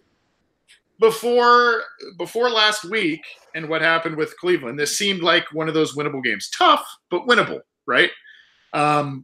before before last week and what happened with Cleveland, this seemed like one of those winnable games. Tough, but winnable, right? Um,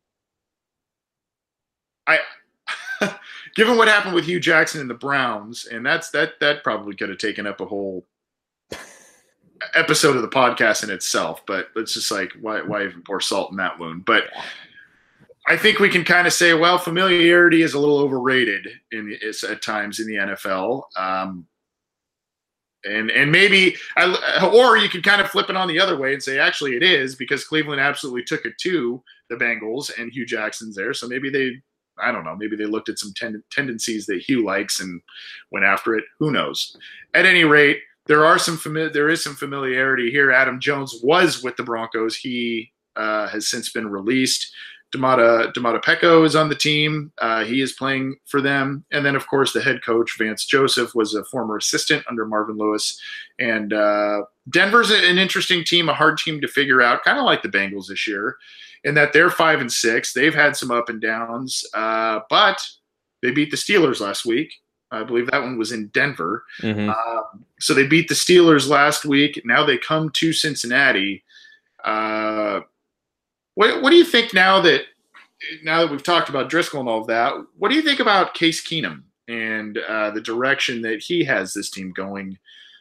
I given what happened with Hugh Jackson and the Browns, and that's that that probably could have taken up a whole episode of the podcast in itself, but it's just like, why, why even pour salt in that wound? But I think we can kind of say, well, familiarity is a little overrated in is at times in the N F L. Um, and, and maybe, I, or you can kind of flip it on the other way and say, actually it is, because Cleveland absolutely took it to the Bengals and Hugh Jackson's there. So maybe they, I don't know, maybe they looked at some ten- tendencies that Hugh likes and went after it. Who knows? At any rate, There are some fami- there is some familiarity here. Adam Jones was with the Broncos. He uh, has since been released. Damata Damata Pecco is on the team. Uh, he is playing for them. And then, of course, the head coach, Vance Joseph, was a former assistant under Marvin Lewis. And uh, Denver's an interesting team, a hard team to figure out, kind of like the Bengals this year, in that they're five and six. They've had some up and downs, uh, but they beat the Steelers last week. I believe that one was in Denver. Mm-hmm. Uh, so they beat the Steelers last week. Now they come to Cincinnati. Uh, what, what do you think now that now that we've talked about Driscoll and all of that? What do you think about Case Keenum and uh, the direction that he has this team going?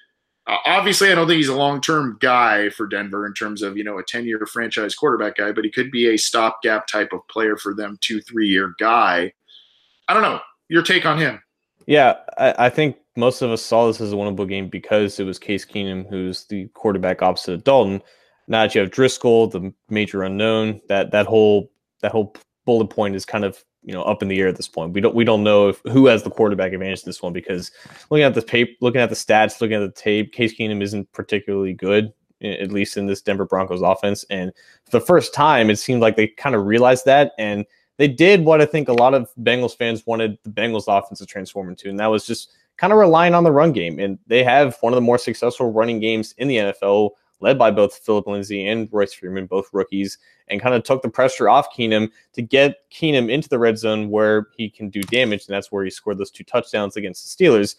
Uh, obviously, I don't think he's a long-term guy for Denver in terms of, you know, a ten-year franchise quarterback guy, but he could be a stopgap type of player for them, two, three-year guy. I don't know. Your take on him? Yeah, I, I think most of us saw this as a winnable game because it was Case Keenum, who's the quarterback opposite of Dalton. Now that you have Driscoll, the major unknown, that that whole that whole bullet point is kind of, you know, up in the air at this point. We don't we don't know if who has the quarterback advantage in this one, because looking at the tape, looking at the stats, looking at the tape, Case Keenum isn't particularly good, at least in this Denver Broncos offense. And for the first time, it seemed like they kind of realized that, and they did what I think a lot of Bengals fans wanted the Bengals offense to transform into, and that was just kind of relying on the run game. And they have one of the more successful running games in the N F L, led by both Phillip Lindsay and Royce Freeman, both rookies, and kind of took the pressure off Keenum to get Keenum into the red zone where he can do damage, and that's where he scored those two touchdowns against the Steelers.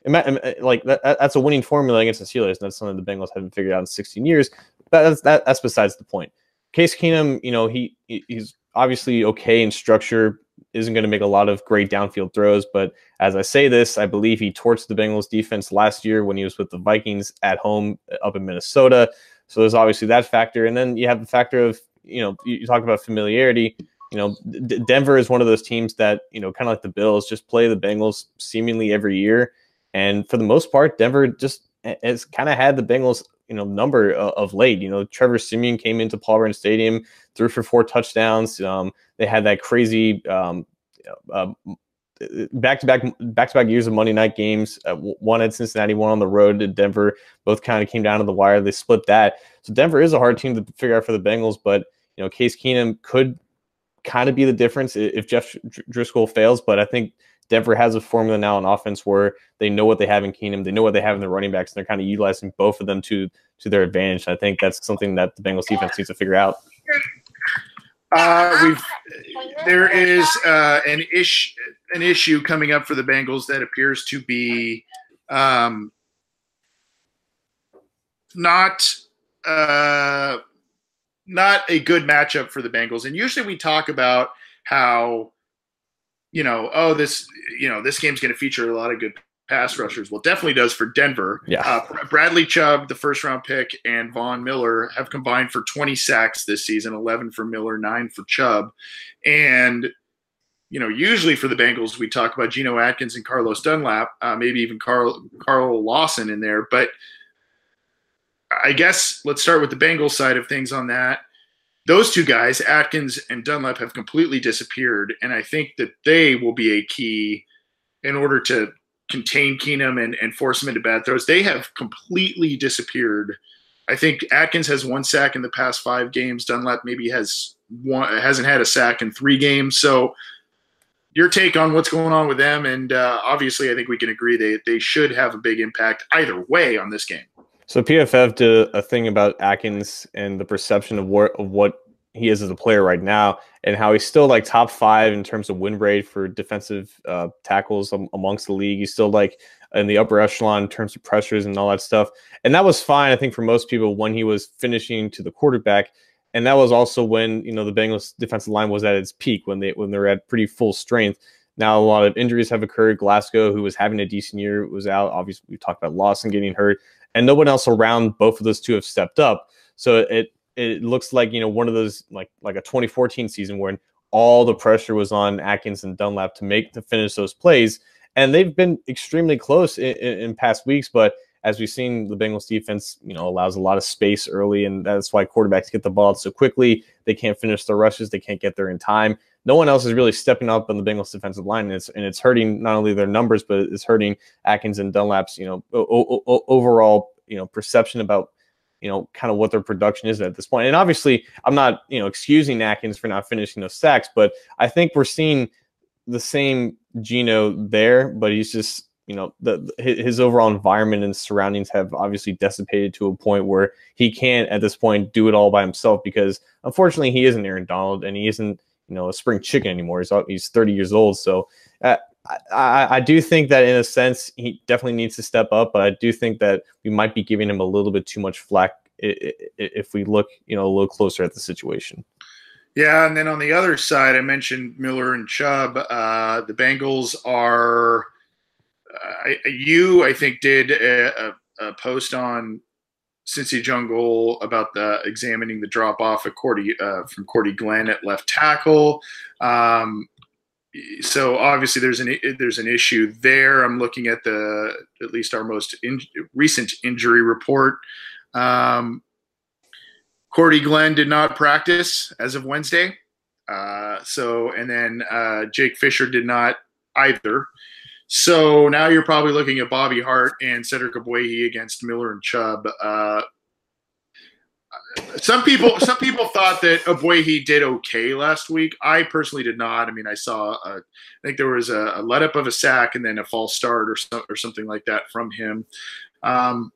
Like that, that's a winning formula against the Steelers, and that's something the Bengals haven't figured out in sixteen years. But that's that, that's besides the point. Case Keenum, you know, he he's obviously okay in structure, isn't going to make a lot of great downfield throws. But as I say this, I believe he torched the Bengals defense last year when he was with the Vikings at home up in Minnesota. So there's obviously that factor. And then you have the factor of, you know, you, you talk about familiarity. You know, D- Denver is one of those teams that, you know, kind of like the Bills, just play the Bengals seemingly every year. And for the most part, Denver just has kind of had the Bengals, you know, number of, of late. You know, Trevor Siemian came into Paul Brown Stadium, threw for four touchdowns. Um, they had that crazy um, uh, back-to-back back-to-back years of Monday night games. Uh, one at Cincinnati, one on the road at Denver. Both kind of came down to the wire. They split that. So Denver is a hard team to figure out for the Bengals, but, you know, Case Keenum could kind of be the difference if Jeff Driscoll fails. But I think Denver has a formula now on offense where they know what they have in Keenum, they know what they have in the running backs, and they're kind of utilizing both of them to to their advantage. I think that's something that the Bengals defense needs to figure out. Uh, we've there is uh, an ish an issue coming up for the Bengals that appears to be um, not uh, not a good matchup for the Bengals. And usually we talk about how, you know, oh, this, you know, this game's going to feature a lot of good pass rushers. Well, definitely does for Denver. Yeah. Uh, Bradley Chubb, the first round pick, and Von Miller have combined for twenty sacks this season, eleven for Miller, nine for Chubb. And, you know, usually for the Bengals, we talk about Geno Atkins and Carlos Dunlap, uh, maybe even Carl, Carl Lawson in there. But I guess let's start with the Bengals side of things on that. Those two guys, Atkins and Dunlap, have completely disappeared, and I think that they will be a key in order to contain Keenum and, and force him into bad throws. They have completely disappeared. I think Atkins has one sack in the past five games. Dunlap maybe has one, hasn't had a sack in three games. So your take on what's going on with them, and uh, obviously I think we can agree they, they should have a big impact either way on this game. So P F F did a thing about Atkins and the perception of what of what he is as a player right now, and how he's still like top five in terms of win rate for defensive uh, tackles amongst the league. He's still like in the upper echelon in terms of pressures and all that stuff. And that was fine, I think, for most people when he was finishing to the quarterback. And that was also when, you know, the Bengals defensive line was at its peak, when they when they were at pretty full strength. Now a lot of injuries have occurred. Glasgow, who was having a decent year, was out. Obviously, we talked about Lawson getting hurt, and no one else around both of those two have stepped up. So it it looks like, you know, one of those like like a twenty fourteen season when all the pressure was on Atkins and Dunlap to make to finish those plays, and they've been extremely close in, in, in past weeks. But as we've seen, the Bengals defense, you know, allows a lot of space early, and that's why quarterbacks get the ball out so quickly. They can't finish their rushes. They can't get there in time. No one else is really stepping up on the Bengals defensive line, and it's and it's hurting not only their numbers, but it's hurting Atkins and Dunlap's, you know, o- o- overall, you know, perception about, you know, kind of what their production is at this point. And obviously, I'm not, you know, excusing Atkins for not finishing those sacks, but I think we're seeing the same Geno there, but he's just, you know, the his overall environment and surroundings have obviously dissipated to a point where he can't at this point do it all by himself, because unfortunately he isn't Aaron Donald, and he isn't, you know, a spring chicken anymore. He's he's thirty years old. So uh, I, I do think that in a sense he definitely needs to step up, but I do think that we might be giving him a little bit too much flack if we look, you know, a little closer at the situation. Yeah, and then on the other side, I mentioned Miller and Chubb. Uh, the Bengals are uh, – you, I think, did a, a post on Cincy Jungle about the examining the drop off of Cordy uh, from Cordy Glenn at left tackle. Um, so obviously there's an there's an issue there. I'm looking at the at least our most in, recent injury report. Um, Cordy Glenn did not practice as of Wednesday. Uh, so and then uh, Jake Fisher did not either. So now you're probably looking at Bobby Hart and Cedric Ogbuehi against Miller and Chubb. Uh, some people, some people thought that Ogbuehi did okay last week. I personally did not. I mean, I saw, a, I think there was a, a let up of a sack and then a false start or so, or something like that from him. Um,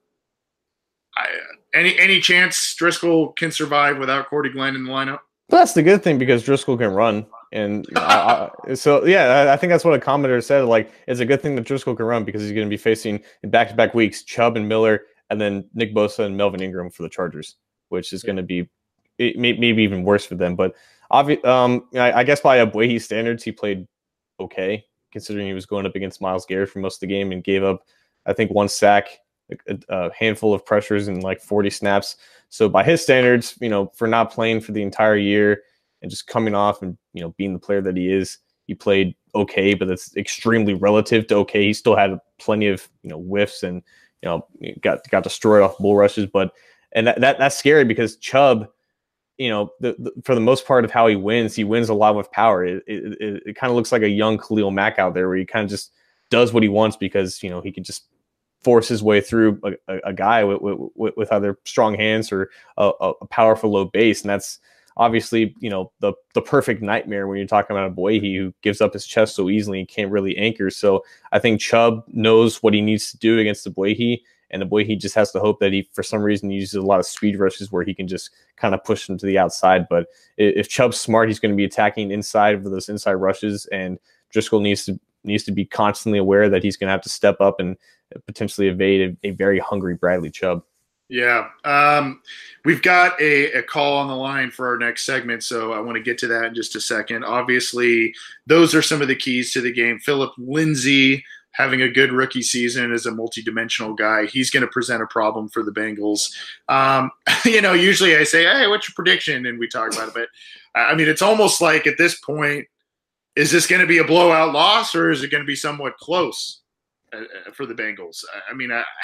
I, any any chance Driscoll can survive without Cordy Glenn in the lineup? But that's the good thing because Driscoll can run. And you know, I, I, so, yeah, I, I think that's what a commentator said. Like, it's a good thing that Driscoll can run because he's going to be facing in back-to-back weeks Chubb and Miller, and then Nick Bosa and Melvin Ingram for the Chargers, which is going to be it may, maybe even worse for them. But obvi- um, I, I guess by Ogbuehi standards, he played okay, considering he was going up against Myles Garrett for most of the game and gave up, I think, one sack, a, a handful of pressures, and like forty snaps. So by his standards, you know, for not playing for the entire year and just coming off and, you know, being the player that he is, he played okay, but that's extremely relative to okay. He still had plenty of, you know, whiffs and, you know, got got destroyed off bull rushes. But and that, that that's scary because Chubb, you know, the, the, for the most part of how he wins, he wins a lot with power. It it, it, it kind of looks like a young Khalil Mack out there where he kind of just does what he wants because, you know, he can just force his way through a, a, a guy with, with, with either strong hands or a, a powerful low base. And that's obviously, you know, the the perfect nightmare when you're talking about a Ogbuehi who gives up his chest so easily and can't really anchor. So I think Chubb knows what he needs to do against Ogbuehi, and Ogbuehi just has to hope that he, for some reason, uses a lot of speed rushes where he can just kind of push him to the outside. But if Chubb's smart, he's going to be attacking inside of those inside rushes, and Driscoll needs to needs to be constantly aware that he's going to have to step up and potentially evade a, a very hungry Bradley Chubb. Yeah. Um, we've got a, a call on the line for our next segment, so I want to get to that in just a second. Obviously, those are some of the keys to the game. Phillip Lindsay having a good rookie season as a multidimensional guy. He's going to present a problem for the Bengals. Um, you know, usually I say, hey, what's your prediction? And we talk about it. But, I mean, it's almost like at this point, is this going to be a blowout loss or is it going to be somewhat close uh, for the Bengals? I mean, I,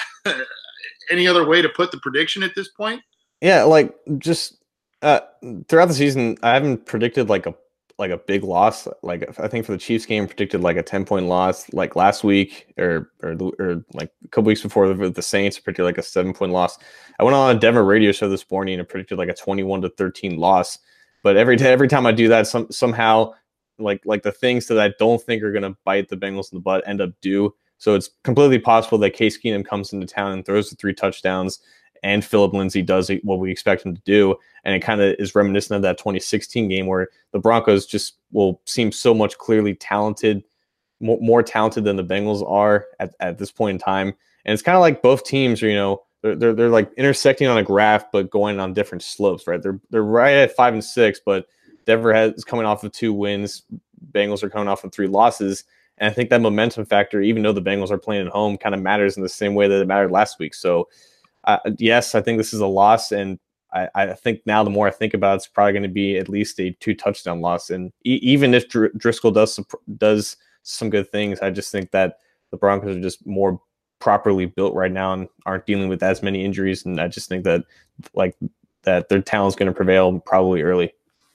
any other way to put the prediction at this point? Yeah, like just uh, throughout the season, I haven't predicted like a like a big loss. Like I think for the Chiefs game, predicted like a ten point loss. Like last week or or, or like a couple weeks before the, the Saints, predicted like a seven point loss. I went on a Denver radio show this morning and predicted like a twenty-one to thirteen loss. But every t- every time I do that, some somehow like like the things that I don't think are gonna bite the Bengals in the butt end up do. So it's completely possible that Case Keenum comes into town and throws the three touchdowns, and Phillip Lindsay does what we expect him to do. And it kind of is reminiscent of that twenty sixteen game where the Broncos just will seem so much clearly talented, more, more talented than the Bengals are at, at this point in time. And it's kind of like both teams are, you know, they're, they're they're like intersecting on a graph, but going on different slopes, right? They're they're right at five and six, but Denver has, is coming off of two wins. Bengals are coming off of three losses. And I think that momentum factor, even though the Bengals are playing at home, kind of matters in the same way that it mattered last week. So, uh, yes, I think this is a loss. And I, I think now the more I think about it, it's probably going to be at least a two-touchdown loss. And e- even if Dr- Driscoll does some, does some good things, I just think that the Broncos are just more properly built right now and aren't dealing with as many injuries. And I just think that like that their talent is going to prevail probably early.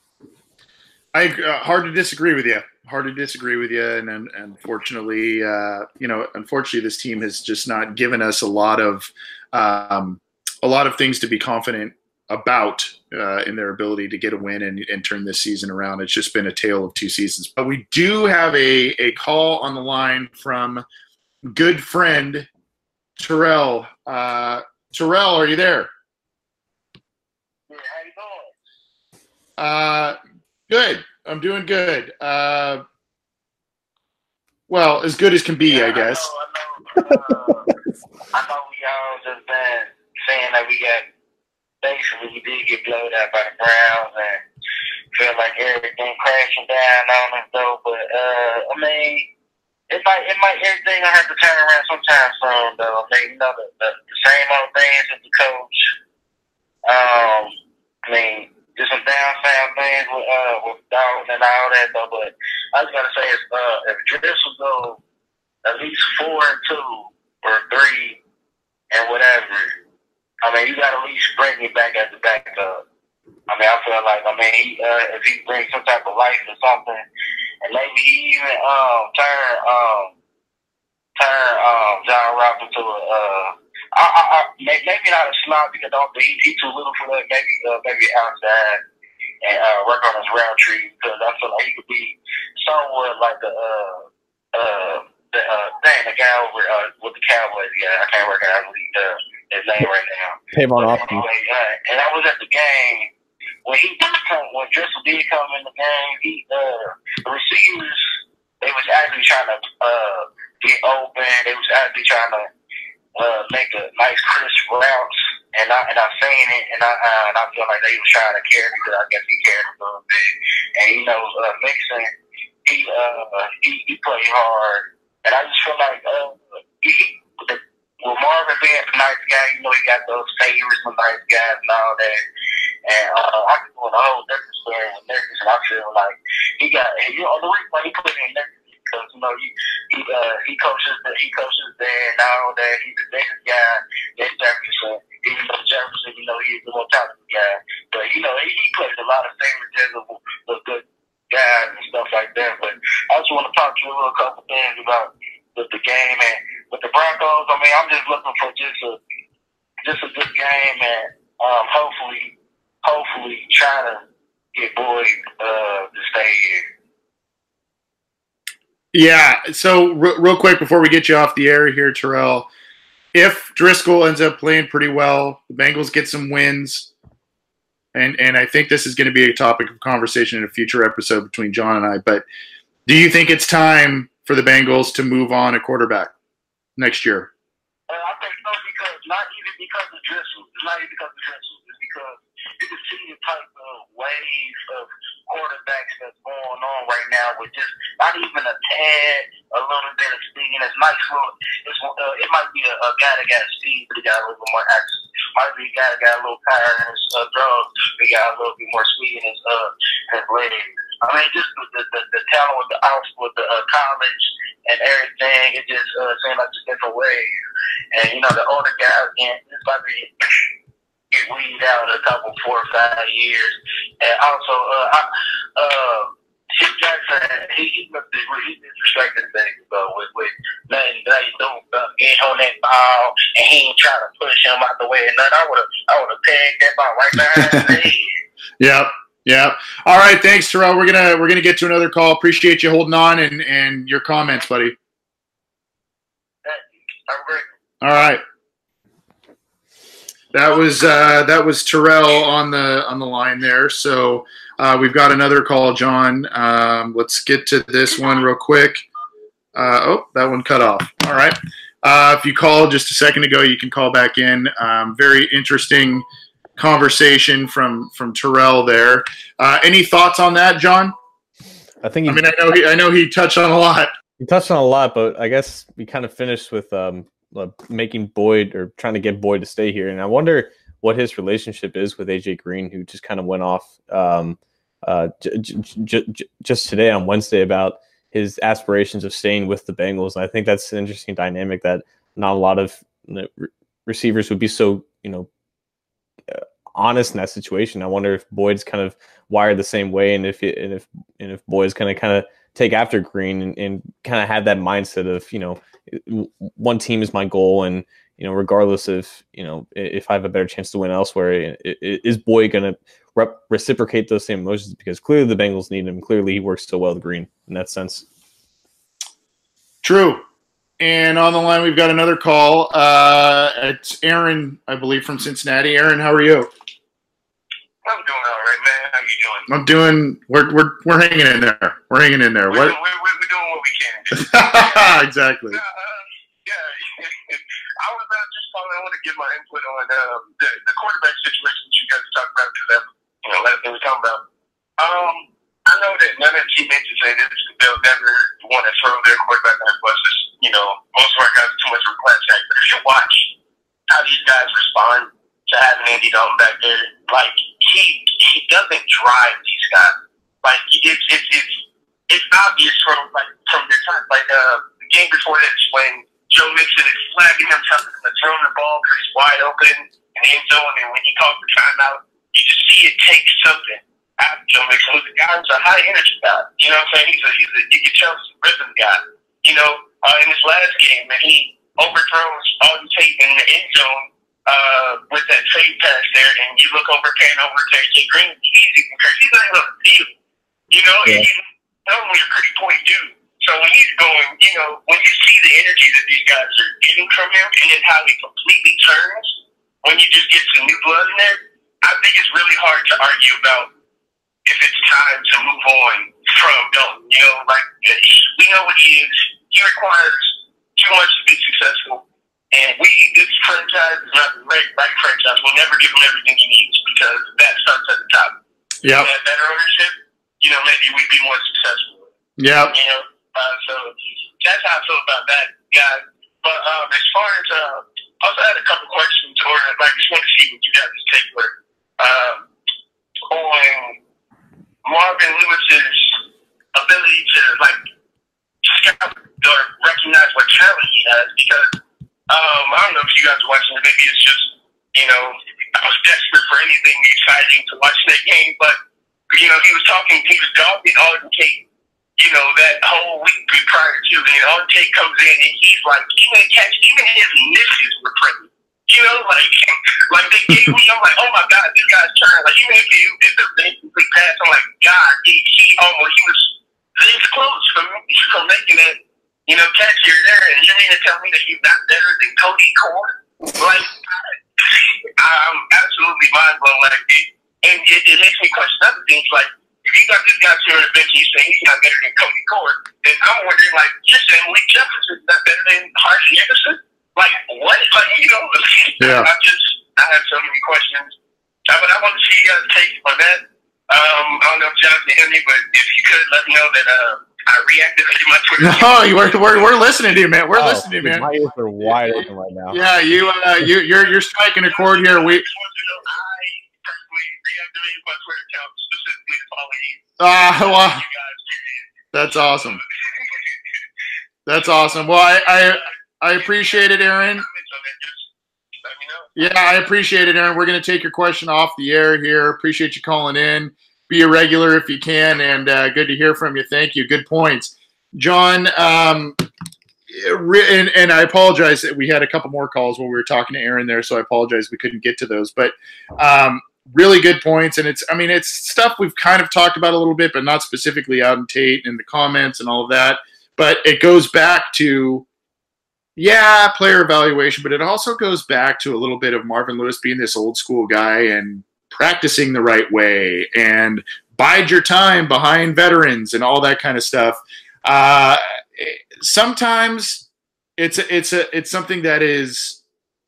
I uh, hard to disagree with you. Hard to disagree with you, and, and unfortunately, uh, you know, unfortunately, this team has just not given us a lot of um, a lot of things to be confident about uh, in their ability to get a win and, and turn this season around. It's just been a tale of two seasons. But we do have a a call on the line from good friend Terrell. Uh, Terrell, are you there? Yeah, how you doing? Uh, good. I'm doing good. Uh, well, as good as can be, yeah, I guess. I know, I know, uh, I know we all just been saying that we got basically we did get blowed out by the Browns and feel like everything crashing down on us though. But uh, I mean, it might, it might, everything I have to turn around sometime soon, though. I mean, you know, the, the, the same old things with the coach. Um, I mean, there's some downside things with, uh, with Dalton and all that, though. But I was gonna say, is, uh, if Dressel go at least four and two or three and whatever, I mean, you got to at least bring me back as a backup. I mean, I feel like, I mean, he, uh, if he brings some type of life or something, and maybe he even um turn um turn um John Ross into a uh, I, I, I, maybe not a slot because I don't think he, he's too little for that. Maybe uh, maybe outside and uh, work on his round tree because I feel like he could be somewhat like the uh uh the uh dang the guy over uh with the Cowboys. Yeah, I can't work out uh, his name right now. Tavon But Austin. anyway, uh, and I was at the game when he did come, when Dressel did come in the game. He uh the receivers they was actually trying to uh get open. They was actually trying to uh make a nice crisp routes, and I and I seen it, and I uh, and I feel like they was trying to carry me because I guess he carried a little bit. And you know, uh, Mixon, he uh he he played hard, and I just feel like uh he. he the, Well, Marvin being a nice guy, you know, he got those favorites with nice guys and all that. And uh, I can go in a whole different story with Nurkic, and I feel like he got, you know, the reason why he put in Nurkic because, you know, he he uh, he coaches he coaches there and all that. He's the biggest guy in Jefferson. Even though Jefferson, you know, he's the more talented guy. But, you know, he, he plays a lot of favoritism with good guys and stuff like that. But I just want to talk to you a little couple things about with the game and with the Broncos. I mean, I'm just looking for just a just a good game and um, hopefully, hopefully try to get Boyd uh, to stay here. Yeah. So r- real quick before we get you off the air here, Terrell, if Driscoll ends up playing pretty well, the Bengals get some wins, and and I think this is going to be a topic of conversation in a future episode between John and I. But do you think it's time for the Bengals to move on a quarterback next year? Uh, I think so because not even because of Dressel. It's not even because of Dressel. It's because you can see the type of wave of quarterbacks that's going on right now with just not even a tad, a little bit of speed. And it's nice little. It's uh, it might be a, a guy that got speed, but he got a little bit more action. Might be a guy that got a little power in his uh, drugs. He got a little bit more speed in his uh his legs. I mean, just the the, the, the talent with the outs with the uh, college and everything, it just uh, seems like a different way. And you know, the older guys, again, it's about to get weeded out in a couple, four or five years. And also, uh, I, uh, Chip Jackson, he he looked at he disrespected things though with with nothing they do uh, get on that ball, and he ain't trying to push him out the way. And nothing. I would have I would have pegged that ball right behind his head. Yep. Yeah. All right. Thanks, Terrell. We're gonna we're gonna get to another call. Appreciate you holding on and, and your comments, buddy. I'm great. All right. That was uh, that was Terrell on the on the line there. So uh, we've got another call, John. Um, let's get to this one real quick. Uh, oh, that one cut off. All right. Uh, if you called just a second ago, you can call back in. Um, very interesting conversation from from Terrell there. Uh, any thoughts on that, John? I think. He, I mean, I know he, I know he touched on a lot. He touched on a lot, but I guess we kind of finished with um, uh, making Boyd or trying to get Boyd to stay here, and I wonder what his relationship is with A J Green, who just kind of went off um, uh, j- j- j- just today on Wednesday about his aspirations of staying with the Bengals, and I think that's an interesting dynamic that not a lot of you know, re- receivers would be so you know. Uh, honest in that situation. I wonder if Boyd's kind of wired the same way, and if it, and if and if Boyd's going to kind of take after Green and, and kind of have that mindset of you know one team is my goal, and you know regardless of you know if I have a better chance to win elsewhere, is Boyd going to rep- reciprocate those same emotions? Because clearly the Bengals need him. Clearly he works so well with Green in that sense. True. And on the line, we've got another call. Uh, it's Aaron, I believe, from Cincinnati. Aaron, how are you? I'm doing all right, man. How you doing? I'm doing. We're we're we're hanging in there. We're hanging in there. We're, What? we're, we're, we're doing what we can. Exactly. Uh, yeah, I was uh, just calling. I want to give my input on um, the the quarterback situation that you guys talked about because that you know last thing we talked about. Um, I know that none of the teammates would say this. They'll never want to throw their quarterback on the bus. You know, most of our guys are too much of a class act. But if you watch how these guys respond to having Andy Dalton back there, like he he doesn't drive these guys. Like it's it's it's it's obvious from like from the time like uh the game before this when Joe Mixon is flagging him, telling him to throw the ball because he's wide open in the end zone, and when he calls the timeout, you just see it take something out of Joe Mixon, who's a guy who's a high energy guy. You know what I'm saying? He's a he's a you can tell he's a rhythm guy. You know, uh, in his last game, and he overthrows Auden Tate in the end zone uh, with that fade pass there, and you look over, pan over to A J Green, it's easy because he's not going to deal. You know, yeah. And he's normally a pretty point dude. So when he's going, you know, when you see the energy that these guys are getting from him, and then how he completely turns when you just get some new blood in there, I think it's really hard to argue about if it's time to move on from Dalton. You know, like we know what he is. He requires too much to be successful, and we, this franchise is not the right, right franchise. We'll never give him everything he needs because that starts at the top. Yeah. That better ownership, you know, maybe we'd be more successful. Yeah. You know. Uh, so that's how I feel about that guy. But um, as far as uh, I also had a couple questions, or like just want to see what you guys take were um, on Marvin Lewis's ability to like scout or recognize what talent he has. Because um, I don't know if you guys are watching it. Maybe it's just you know I was desperate for anything exciting to watch that game, but you know he was talking, he was dogging Auden Tate. You know, that whole week prior to, and Auden Tate comes in and he's like, even catch, even his misses were pretty. You know, like, like they gave me, I'm like, oh my God, this guy's trying. Like, even if he did the incomplete pass, I'm like, God, he, he almost, he was this close from, from making that, you know, catch here there. And you mean to tell me that he's not better than Cody Core? Like, I'm absolutely mind blown. Like, it, and it, it makes me question other things, like, if you got this guy here on the bench and you say he's not better than Cody Core, then I'm wondering, like, you're saying Malik Jefferson's not better than Harvey Anderson? Like, what? Like, you know, yeah. I just, I have so many questions. I, but I want to see you guys' take on that. Um, I don't know if John can hear me, but if you could, let me know that uh, I reactivated my Twitter. No, you we're, we're, we're listening to you, man. We're oh, listening to you, man. My ears are wide open right now. Yeah, you, uh, you, you're, you're striking a chord here. We. Reactivated my Twitter account specifically to follow you. Ah, uh, well, you guys, that's awesome. That's awesome. Well, I, I, I appreciate it, Aaron. Yeah, I appreciate it, Aaron. We're going to take your question off the air here. Appreciate you calling in. Be a regular if you can, and uh, good to hear from you. Thank you. Good points. John, um, and, and I apologize that we had a couple more calls when we were talking to Aaron there, so I apologize we couldn't get to those. But um, really good points, and it's I mean it's stuff we've kind of talked about a little bit, but not specifically Auden Tate and the comments and all of that. But it goes back to yeah, player evaluation, but it also goes back to a little bit of Marvin Lewis being this old school guy and practicing the right way and bide your time behind veterans and all that kind of stuff. Uh, sometimes it's a, it's a it's something that is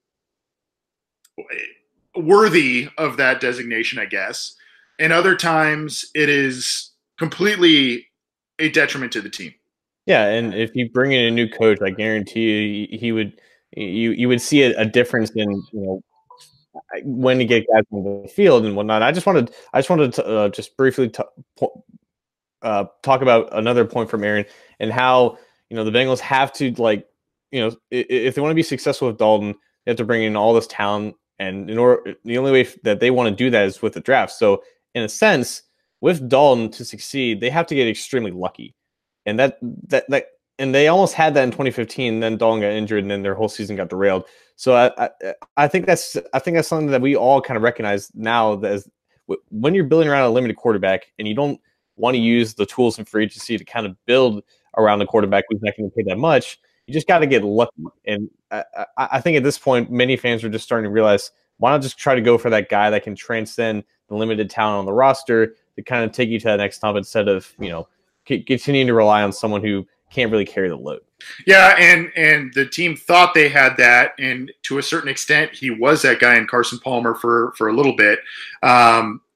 worthy of that designation, I guess. And other times it is completely a detriment to the team. Yeah, and if you bring in a new coach, I guarantee you, he would you you would see a, a difference in you know when to get guys on the field and whatnot. I just wanted I just wanted to uh, just briefly t- uh, talk about another point from Aaron and how you know the Bengals have to like you know if, if they want to be successful with Dalton, they have to bring in all this talent, and in order the only way that they want to do that is with the draft. So in a sense, with Dalton to succeed, they have to get extremely lucky. And that that that and they almost had that in twenty fifteen. Then Dalton got injured, and then their whole season got derailed. So I, I I think that's I think that's something that we all kind of recognize now. That as, when you're building around a limited quarterback, and you don't want to use the tools in free agency to kind of build around the quarterback who's not going to pay that much, you just got to get lucky. And I, I, I think at this point, many fans are just starting to realize why not just try to go for that guy that can transcend the limited talent on the roster to kind of take you to that next step instead of you know. Continuing to rely on someone who can't really carry the load. Yeah, and and the team thought they had that, and to a certain extent, he was that guy in Carson Palmer for for a little bit. Um,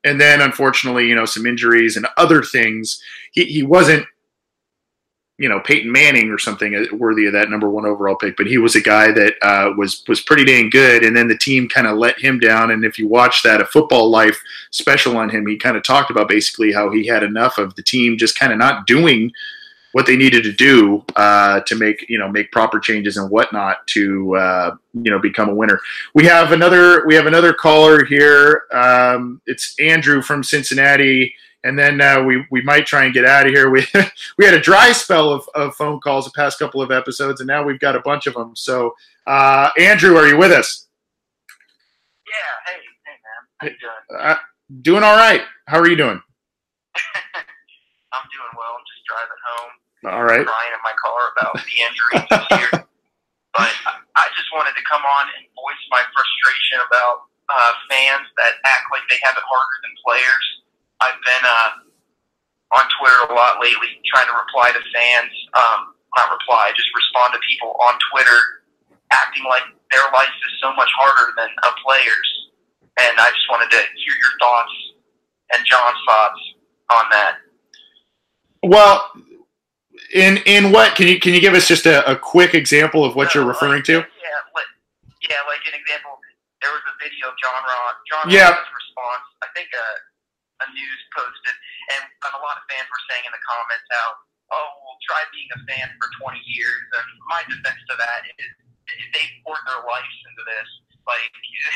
and then unfortunately, you know, some injuries and other things. He he wasn't, you know, Peyton Manning or something worthy of that number one overall pick, but he was a guy that uh, was was pretty dang good. And then the team kind of let him down. And if you watch that A Football Life special on him, he kind of talked about basically how he had enough of the team just kind of not doing what they needed to do uh, to make, you know, make proper changes and whatnot to, uh, you know, become a winner. We have another, we have another caller here. Um, it's Andrew from Cincinnati. And then uh, we, we might try and get out of here. We, we had a dry spell of, of phone calls the past couple of episodes, and now we've got a bunch of them. So uh, Andrew, are you with us? Yeah. Hey, hey man. How you doing? Uh, doing all right. How are you doing? I'm doing well. I'm just driving home. All right. Crying in my car about the injuries this year. But I just wanted to come on and voice my frustration about uh, fans that act like they have it harder than players. I've been uh, on Twitter a lot lately trying to reply to fans. Um, not reply, just respond to people on Twitter acting like their life is so much harder than a player's. And I just wanted to hear your thoughts and John's thoughts on that. Well, In in what can you can you give us just a, a quick example of what so, you're referring like, to? Yeah, like, yeah, like an example. There was a video of John Ross. John Yeah. Ross's response. I think a, a news posted, and, and a lot of fans were saying in the comments how, oh, well, try being a fan for twenty years. And my defense to that is they poured their lives into this. Like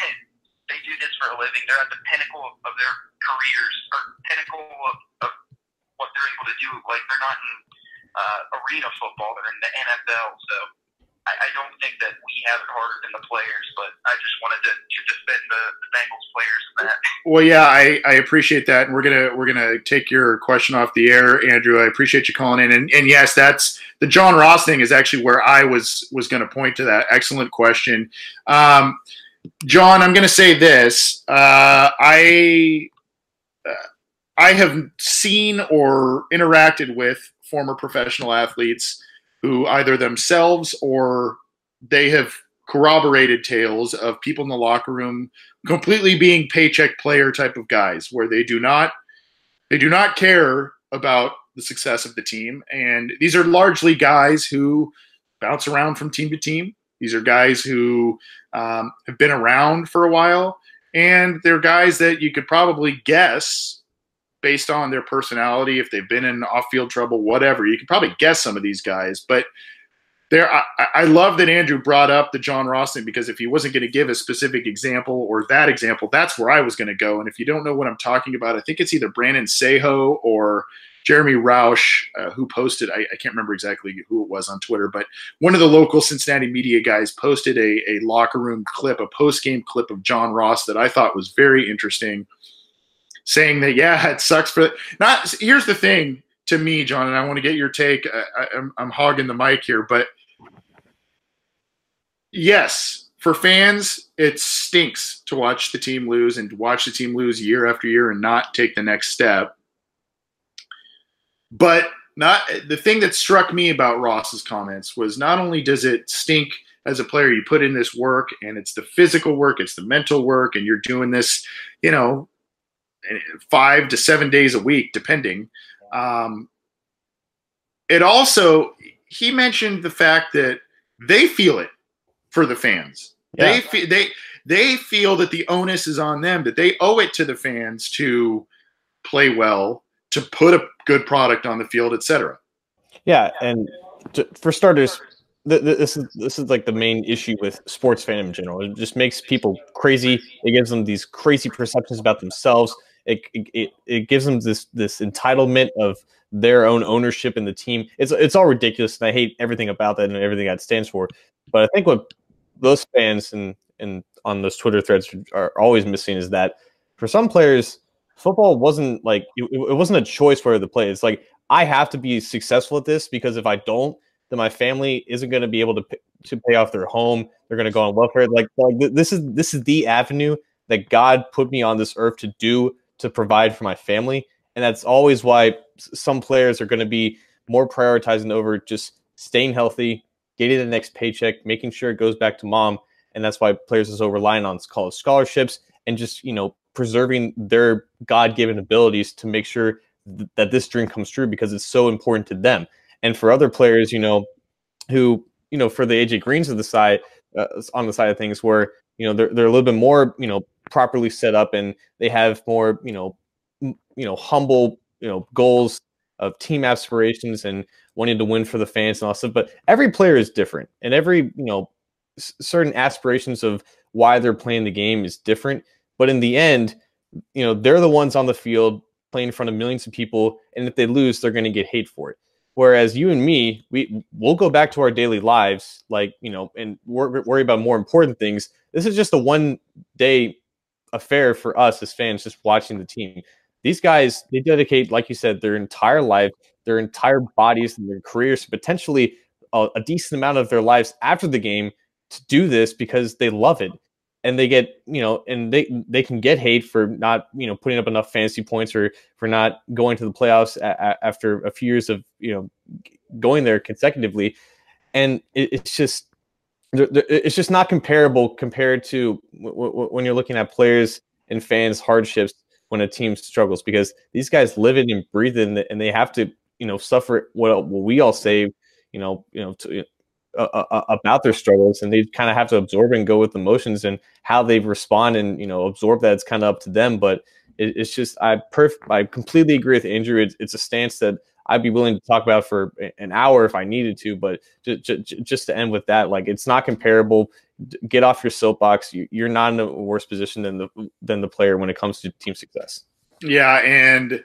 they do this for a living. They're at the pinnacle of, of their careers, or pinnacle of, of what they're able to do. Like they're not in Uh, arena football. They're in the N F L, so I, I don't think that we have it harder than the players. But I just wanted to, to defend the, the Bengals players in that. Well, yeah, I, I appreciate that, and we're gonna we're gonna take your question off the air, Andrew. I appreciate you calling in, and and yes, that's the John Ross thing is actually where I was was going to point to that. Excellent question, um, John. I'm going to say this. Uh, I uh, I have seen or interacted with former professional athletes who either themselves or they have corroborated tales of people in the locker room completely being paycheck player type of guys where they do not they do not care about the success of the team. And these are largely guys who bounce around from team to team. These are guys who um, have been around for a while, and they're guys that you could probably guess based on their personality, if they've been in off-field trouble, whatever. You can probably guess some of these guys. But there, I, I love that Andrew brought up the John Ross thing, because if he wasn't going to give a specific example or that example, that's where I was going to go. And if you don't know what I'm talking about, I think it's either Brandon Seho or Jeremy Roush, uh, who posted, I, I can't remember exactly who it was on Twitter, but one of the local Cincinnati media guys posted a, a locker room clip, a post-game clip of John Ross that I thought was very interesting, saying that, yeah, it sucks for – not. Here's the thing to me, John, and I want to get your take. I, I, I'm, I'm hogging the mic here, but yes, for fans, it stinks to watch the team lose and to watch the team lose year after year and not take the next step. But not the thing that struck me about Ross's comments was not only does it stink as a player, you put in this work, and it's the physical work, it's the mental work, and you're doing this, you know, five to seven days a week, depending. Um, it also, he mentioned the fact that they feel it for the fans. Yeah. They feel they they feel that the onus is on them, that they owe it to the fans to play well, to put a good product on the field, et cetera. Yeah, and to, for starters, th- th- this is this is like the main issue with sports fandom in general. It just makes people crazy. It gives them these crazy perceptions about themselves. It, it it gives them this this entitlement of their own ownership in the team. It's it's all ridiculous, and I hate everything about that and everything that stands for. But I think what those fans and and on those Twitter threads are always missing is that for some players, football wasn't like it, it wasn't a choice where to play. It's like, I have to be successful at this, because if I don't, then my family isn't going to be able to pay, to pay off their home. They're going to go on welfare. Like, like this is this is the avenue that God put me on this earth to do, to provide for my family. And that's always why some players are going to be more prioritizing over just staying healthy, getting the next paycheck, making sure it goes back to mom. And that's why players are so reliant on college scholarships and just, you know, preserving their God-given abilities to make sure th- that this dream comes true because it's so important to them. And for other players, you know, who, you know, for the A J Greens of the side, uh, on the side of things where, you know, they're, they're a little bit more, you know, properly set up and they have more, you know, m- you know, humble, you know, goals of team aspirations and wanting to win for the fans and all that stuff. But every player is different, and every, you know, s- certain aspirations of why they're playing the game is different. But in the end, you know, they're the ones on the field playing in front of millions of people, and if they lose, they're going to get hate for it. Whereas you and me, we we'll go back to our daily lives, like, you know, and wor- worry about more important things. This is just a one day affair for us as fans, just watching the team. These guys, they dedicate, like you said, their entire life, their entire bodies, and their careers, potentially a, a decent amount of their lives after the game to do this because they love it. And they get, you know, and they they can get hate for not, you know, putting up enough fantasy points or for not going to the playoffs a, a, after a few years of, you know, going there consecutively. And it, it's just, it's just not comparable compared to w- w- when you're looking at players and fans' hardships when a team struggles, because these guys live it and breathe it, and, and they have to, you know, suffer what, what we all say, you know, you know, to, uh, uh, about their struggles, and they kind of have to absorb and go with emotions, and how they respond and, you know, absorb that. It's kind of up to them. But it, it's just, I perf- I completely agree with Andrew. It's, it's a stance that I'd be willing to talk about for an hour if I needed to, but just, just, just to end with that, like, it's not comparable. Get off your soapbox. You, you're not in a worse position than the than the player when it comes to team success. Yeah, and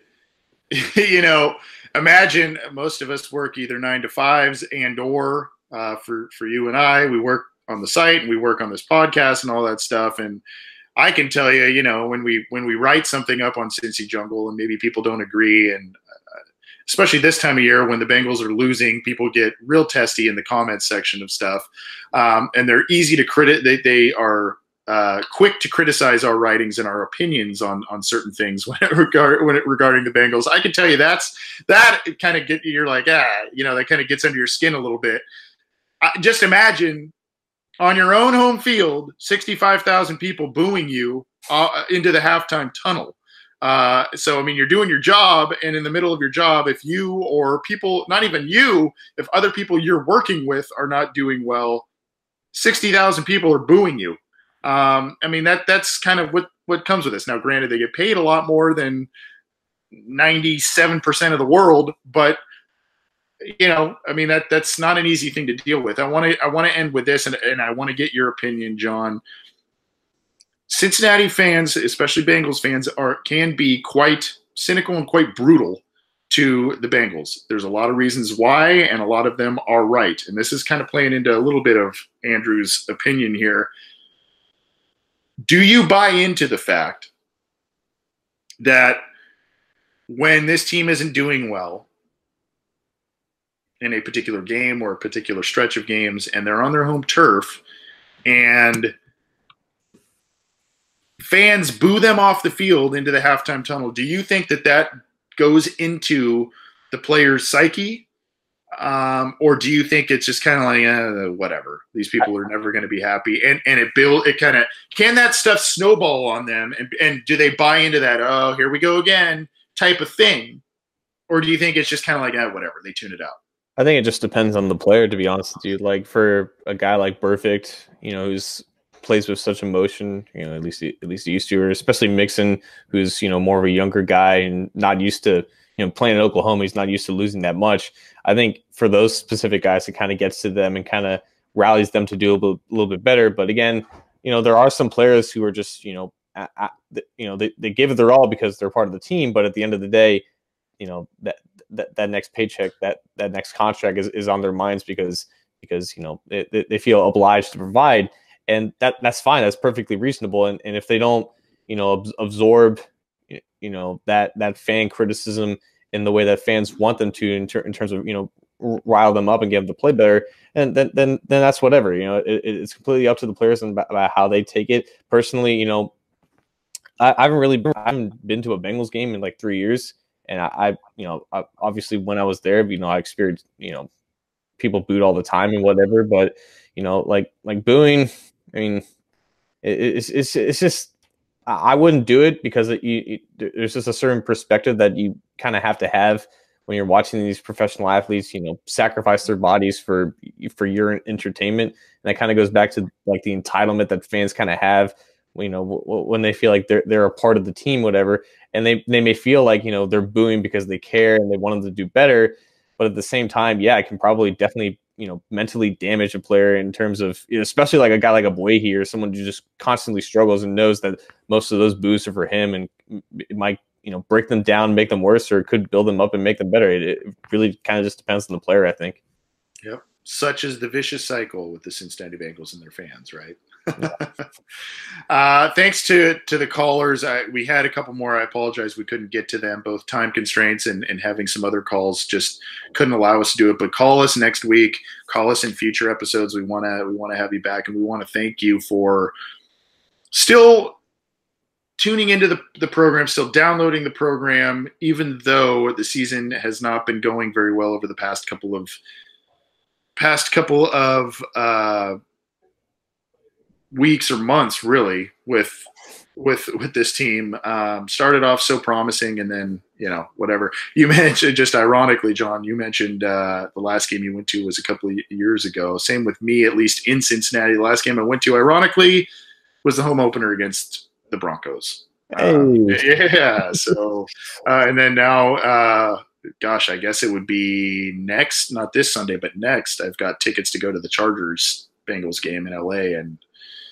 you know, imagine most of us work either nine to fives and or uh, for for you and I, we work on the site and we work on this podcast and all that stuff. And I can tell you, you know, when we when we write something up on Cincy Jungle and maybe people don't agree, and especially this time of year when the Bengals are losing, people get real testy in the comments section of stuff. Um, and they're easy to credit. They, they are uh, quick to criticize our writings and our opinions on, on certain things when it regard, when it regarding the Bengals. I can tell you that's, that kind of get, you're like, ah, you know, that kind of gets under your skin a little bit. I, just imagine on your own home field, sixty-five thousand people booing you uh, into the halftime tunnel. Uh, so, I mean, you're doing your job, and in the middle of your job, if you or people, not even you, if other people you're working with are not doing well, sixty thousand people are booing you. Um, I mean, that that's kind of what, what comes with this. Now, granted, they get paid a lot more than ninety-seven percent of the world, but, you know, I mean, that that's not an easy thing to deal with. I want to I want to end with this, and, and I want to get your opinion, John. Cincinnati fans, especially Bengals fans, are can be quite cynical and quite brutal to the Bengals. There's a lot of reasons why, and a lot of them are right. And this is kind of playing into a little bit of Andrew's opinion here. Do you buy into the fact that when this team isn't doing well in a particular game or a particular stretch of games, and they're on their home turf, and fans boo them off the field into the halftime tunnel, do you think that that goes into the player's psyche? Um, or do you think it's just kind of like, uh, whatever, these people are never going to be happy? And and it build it kind of, can that stuff snowball on them? And, and do they buy into that, oh, here we go again type of thing? Or do you think it's just kind of like, oh, whatever, they tune it out? I think it just depends on the player, to be honest with you. Like, for a guy like Burfict, you know, who's plays with such emotion, you know, at least at least he used to, or especially Mixon, who's, you know, more of a younger guy and not used to, you know, playing in Oklahoma. He's not used to losing that much. I think for those specific guys, it kind of gets to them and kind of rallies them to do a little, a little bit better. But again, you know, there are some players who are just, you know, at, at, you know, they, they give it their all because they're part of the team. But at the end of the day, you know, that that, that next paycheck, that that next contract is, is on their minds because because you know they, they feel obliged to provide. And that that's fine. That's perfectly reasonable. And and if they don't, you know, ab- absorb, you know, that that fan criticism in the way that fans want them to, in, ter- in terms of, you know, r- rile them up and get them to play better, and then then then that's whatever. You know, it, it's completely up to the players and about, about how they take it. Personally, you know, I, I haven't really been, I haven't been to a Bengals game in like three years, and I, I you know, I, obviously when I was there, you know, I experienced, you know, people booed all the time and whatever, but you know, like like booing. I mean, it, it's it's it's just I wouldn't do it because it, you, it, there's just a certain perspective that you kind of have to have when you're watching these professional athletes, you know, sacrifice their bodies for for your entertainment. And that kind of goes back to like the entitlement that fans kind of have, you know, w- w- when they feel like they're they're a part of the team, whatever. And they they may feel like, you know, they're booing because they care and they want them to do better. But at the same time, yeah, it can probably definitely, you know, mentally damage a player in terms of, you know, especially like a guy like a Boehi or someone who just constantly struggles and knows that most of those boos are for him, and it might, you know, break them down, make them worse, or it could build them up and make them better. It, it really kind of just depends on the player, I think. Yep. Such is the vicious cycle with the Cincinnati Bengals and their fans, right? uh, thanks to to the callers. I, we had a couple more. I apologize. We couldn't get to them. Both time constraints and, and having some other calls just couldn't allow us to do it. But call us next week. Call us in future episodes. We want to we want to have you back, and we want to thank you for still tuning into the, the program, still downloading the program, even though the season has not been going very well over the past couple of past couple of uh, weeks or months, really, with with with this team. Um, started off so promising, and then, you know, whatever. You mentioned, just ironically, John, you mentioned uh, the last game you went to was a couple of years ago. Same with me, at least in Cincinnati. The last game I went to, ironically, was the home opener against the Broncos. Hey. Uh, yeah. So, uh, and then now, uh, gosh, I guess it would be next, not this Sunday, but next. I've got tickets to go to the Chargers Bengals game in L A, and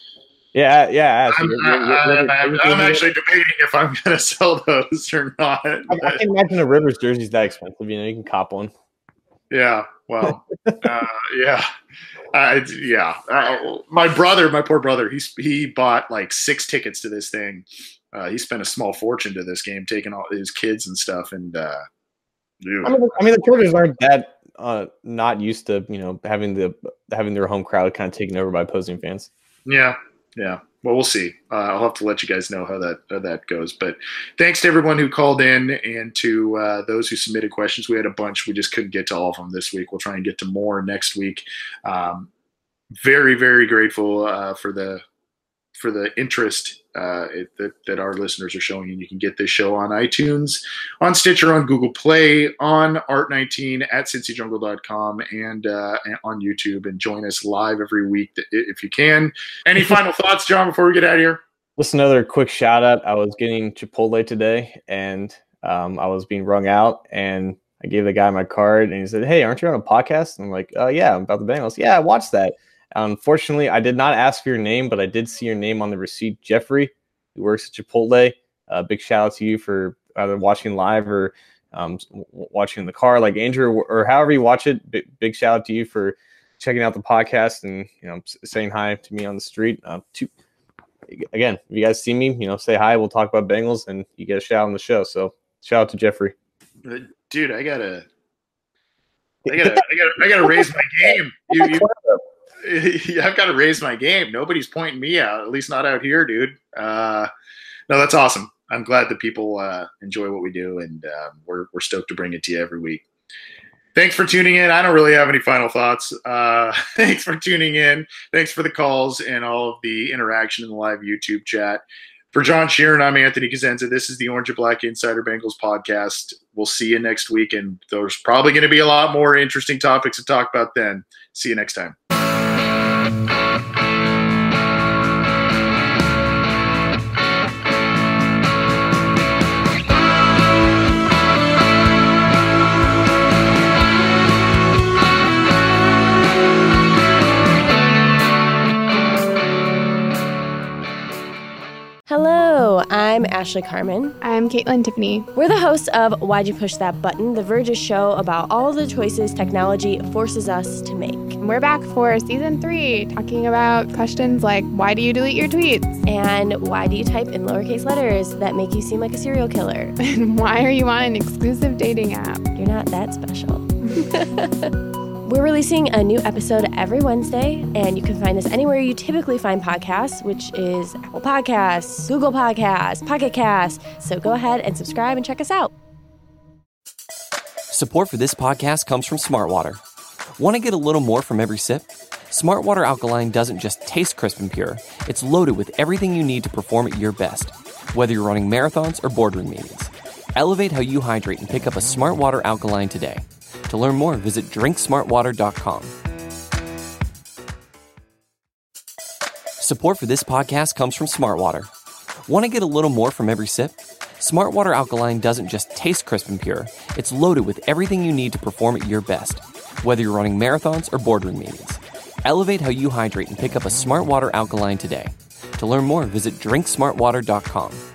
yeah, yeah. I'm, I, I, I'm, I'm actually debating if I'm going to sell those or not. I, I can imagine a Rivers jersey's that expensive. You know, you can cop one. Yeah. Well, uh, yeah. Uh, yeah. Uh, my brother, my poor brother, he's, he bought like six tickets to this thing. Uh, he spent a small fortune to this game, taking all his kids and stuff. And, uh, dude. I mean, I mean, the Chargers aren't that uh, not used to, you know, having the having their home crowd kind of taken over by opposing fans. Yeah. Yeah. Well, we'll see. Uh, I'll have to let you guys know how that how that goes. But thanks to everyone who called in and to uh, those who submitted questions. We had a bunch. We just couldn't get to all of them this week. We'll try and get to more next week. Um, very, very grateful uh, for the for the interest uh, it, that, that our listeners are showing. And you can get this show on iTunes, on Stitcher, on Google Play, on Art nineteen, at cincy jungle dot com, and, uh, and on YouTube. And join us live every week if you can. Any final thoughts, John, before we get out of here? Just another quick shout out. I was getting Chipotle today, and um, I was being rung out, and I gave the guy my card, and he said, "Hey, aren't you on a podcast?" And I'm like, "Oh yeah, I'm about the Bengals." "Yeah, I watched that." Unfortunately, I did not ask for your name, but I did see your name on the receipt. Jeffrey, who works at Chipotle. Uh, big shout out to you for either watching live or um, watching in the car, like Andrew, or, or however you watch it. Big, big shout out to you for checking out the podcast and, you know, saying hi to me on the street. Uh, to, again, if you guys see me, you know, say hi. We'll talk about Bengals, and you get a shout out on the show. So shout out to Jeffrey. Dude, I gotta, I gotta, I gotta, I gotta raise my game. You, you, I've got to raise my game. Nobody's pointing me out, at least not out here, dude. Uh, no, that's awesome. I'm glad that people uh, enjoy what we do, and uh, we're we're stoked to bring it to you every week. Thanks for tuning in. I don't really have any final thoughts. Uh, thanks for tuning in. Thanks for the calls and all of the interaction in the live YouTube chat. For John Sheeran, I'm Anthony Cosenza. This is the Orange and Black Insider Bengals podcast. We'll see you next week, and there's probably going to be a lot more interesting topics to talk about then. See you next time. Hello, I'm Ashley Carmen. I'm Caitlin Tiffany. We're the hosts of Why'd You Push That Button, The Verge's show about all the choices technology forces us to make. We're back for season three, talking about questions like, why do you delete your tweets? And why do you type in lowercase letters that make you seem like a serial killer? And why are you on an exclusive dating app? You're not that special. We're releasing a new episode every Wednesday, and you can find us anywhere you typically find podcasts, which is Apple Podcasts, Google Podcasts, Pocket Casts. So go ahead and subscribe and check us out. Support for this podcast comes from Smartwater. Want to get a little more from every sip? Smart Water Alkaline doesn't just taste crisp and pure, it's loaded with everything you need to perform at your best, whether you're running marathons or boardroom meetings. Elevate how you hydrate and pick up a Smart Water Alkaline today. To learn more, visit drink smart water dot com. Support for this podcast comes from Smart Water. Want to get a little more from every sip? Smart Water Alkaline doesn't just taste crisp and pure, it's loaded with everything you need to perform at your best, whether you're running marathons or boardroom meetings. Elevate how you hydrate and pick up a Smart Water Alkaline today. To learn more, visit drink smart water dot com.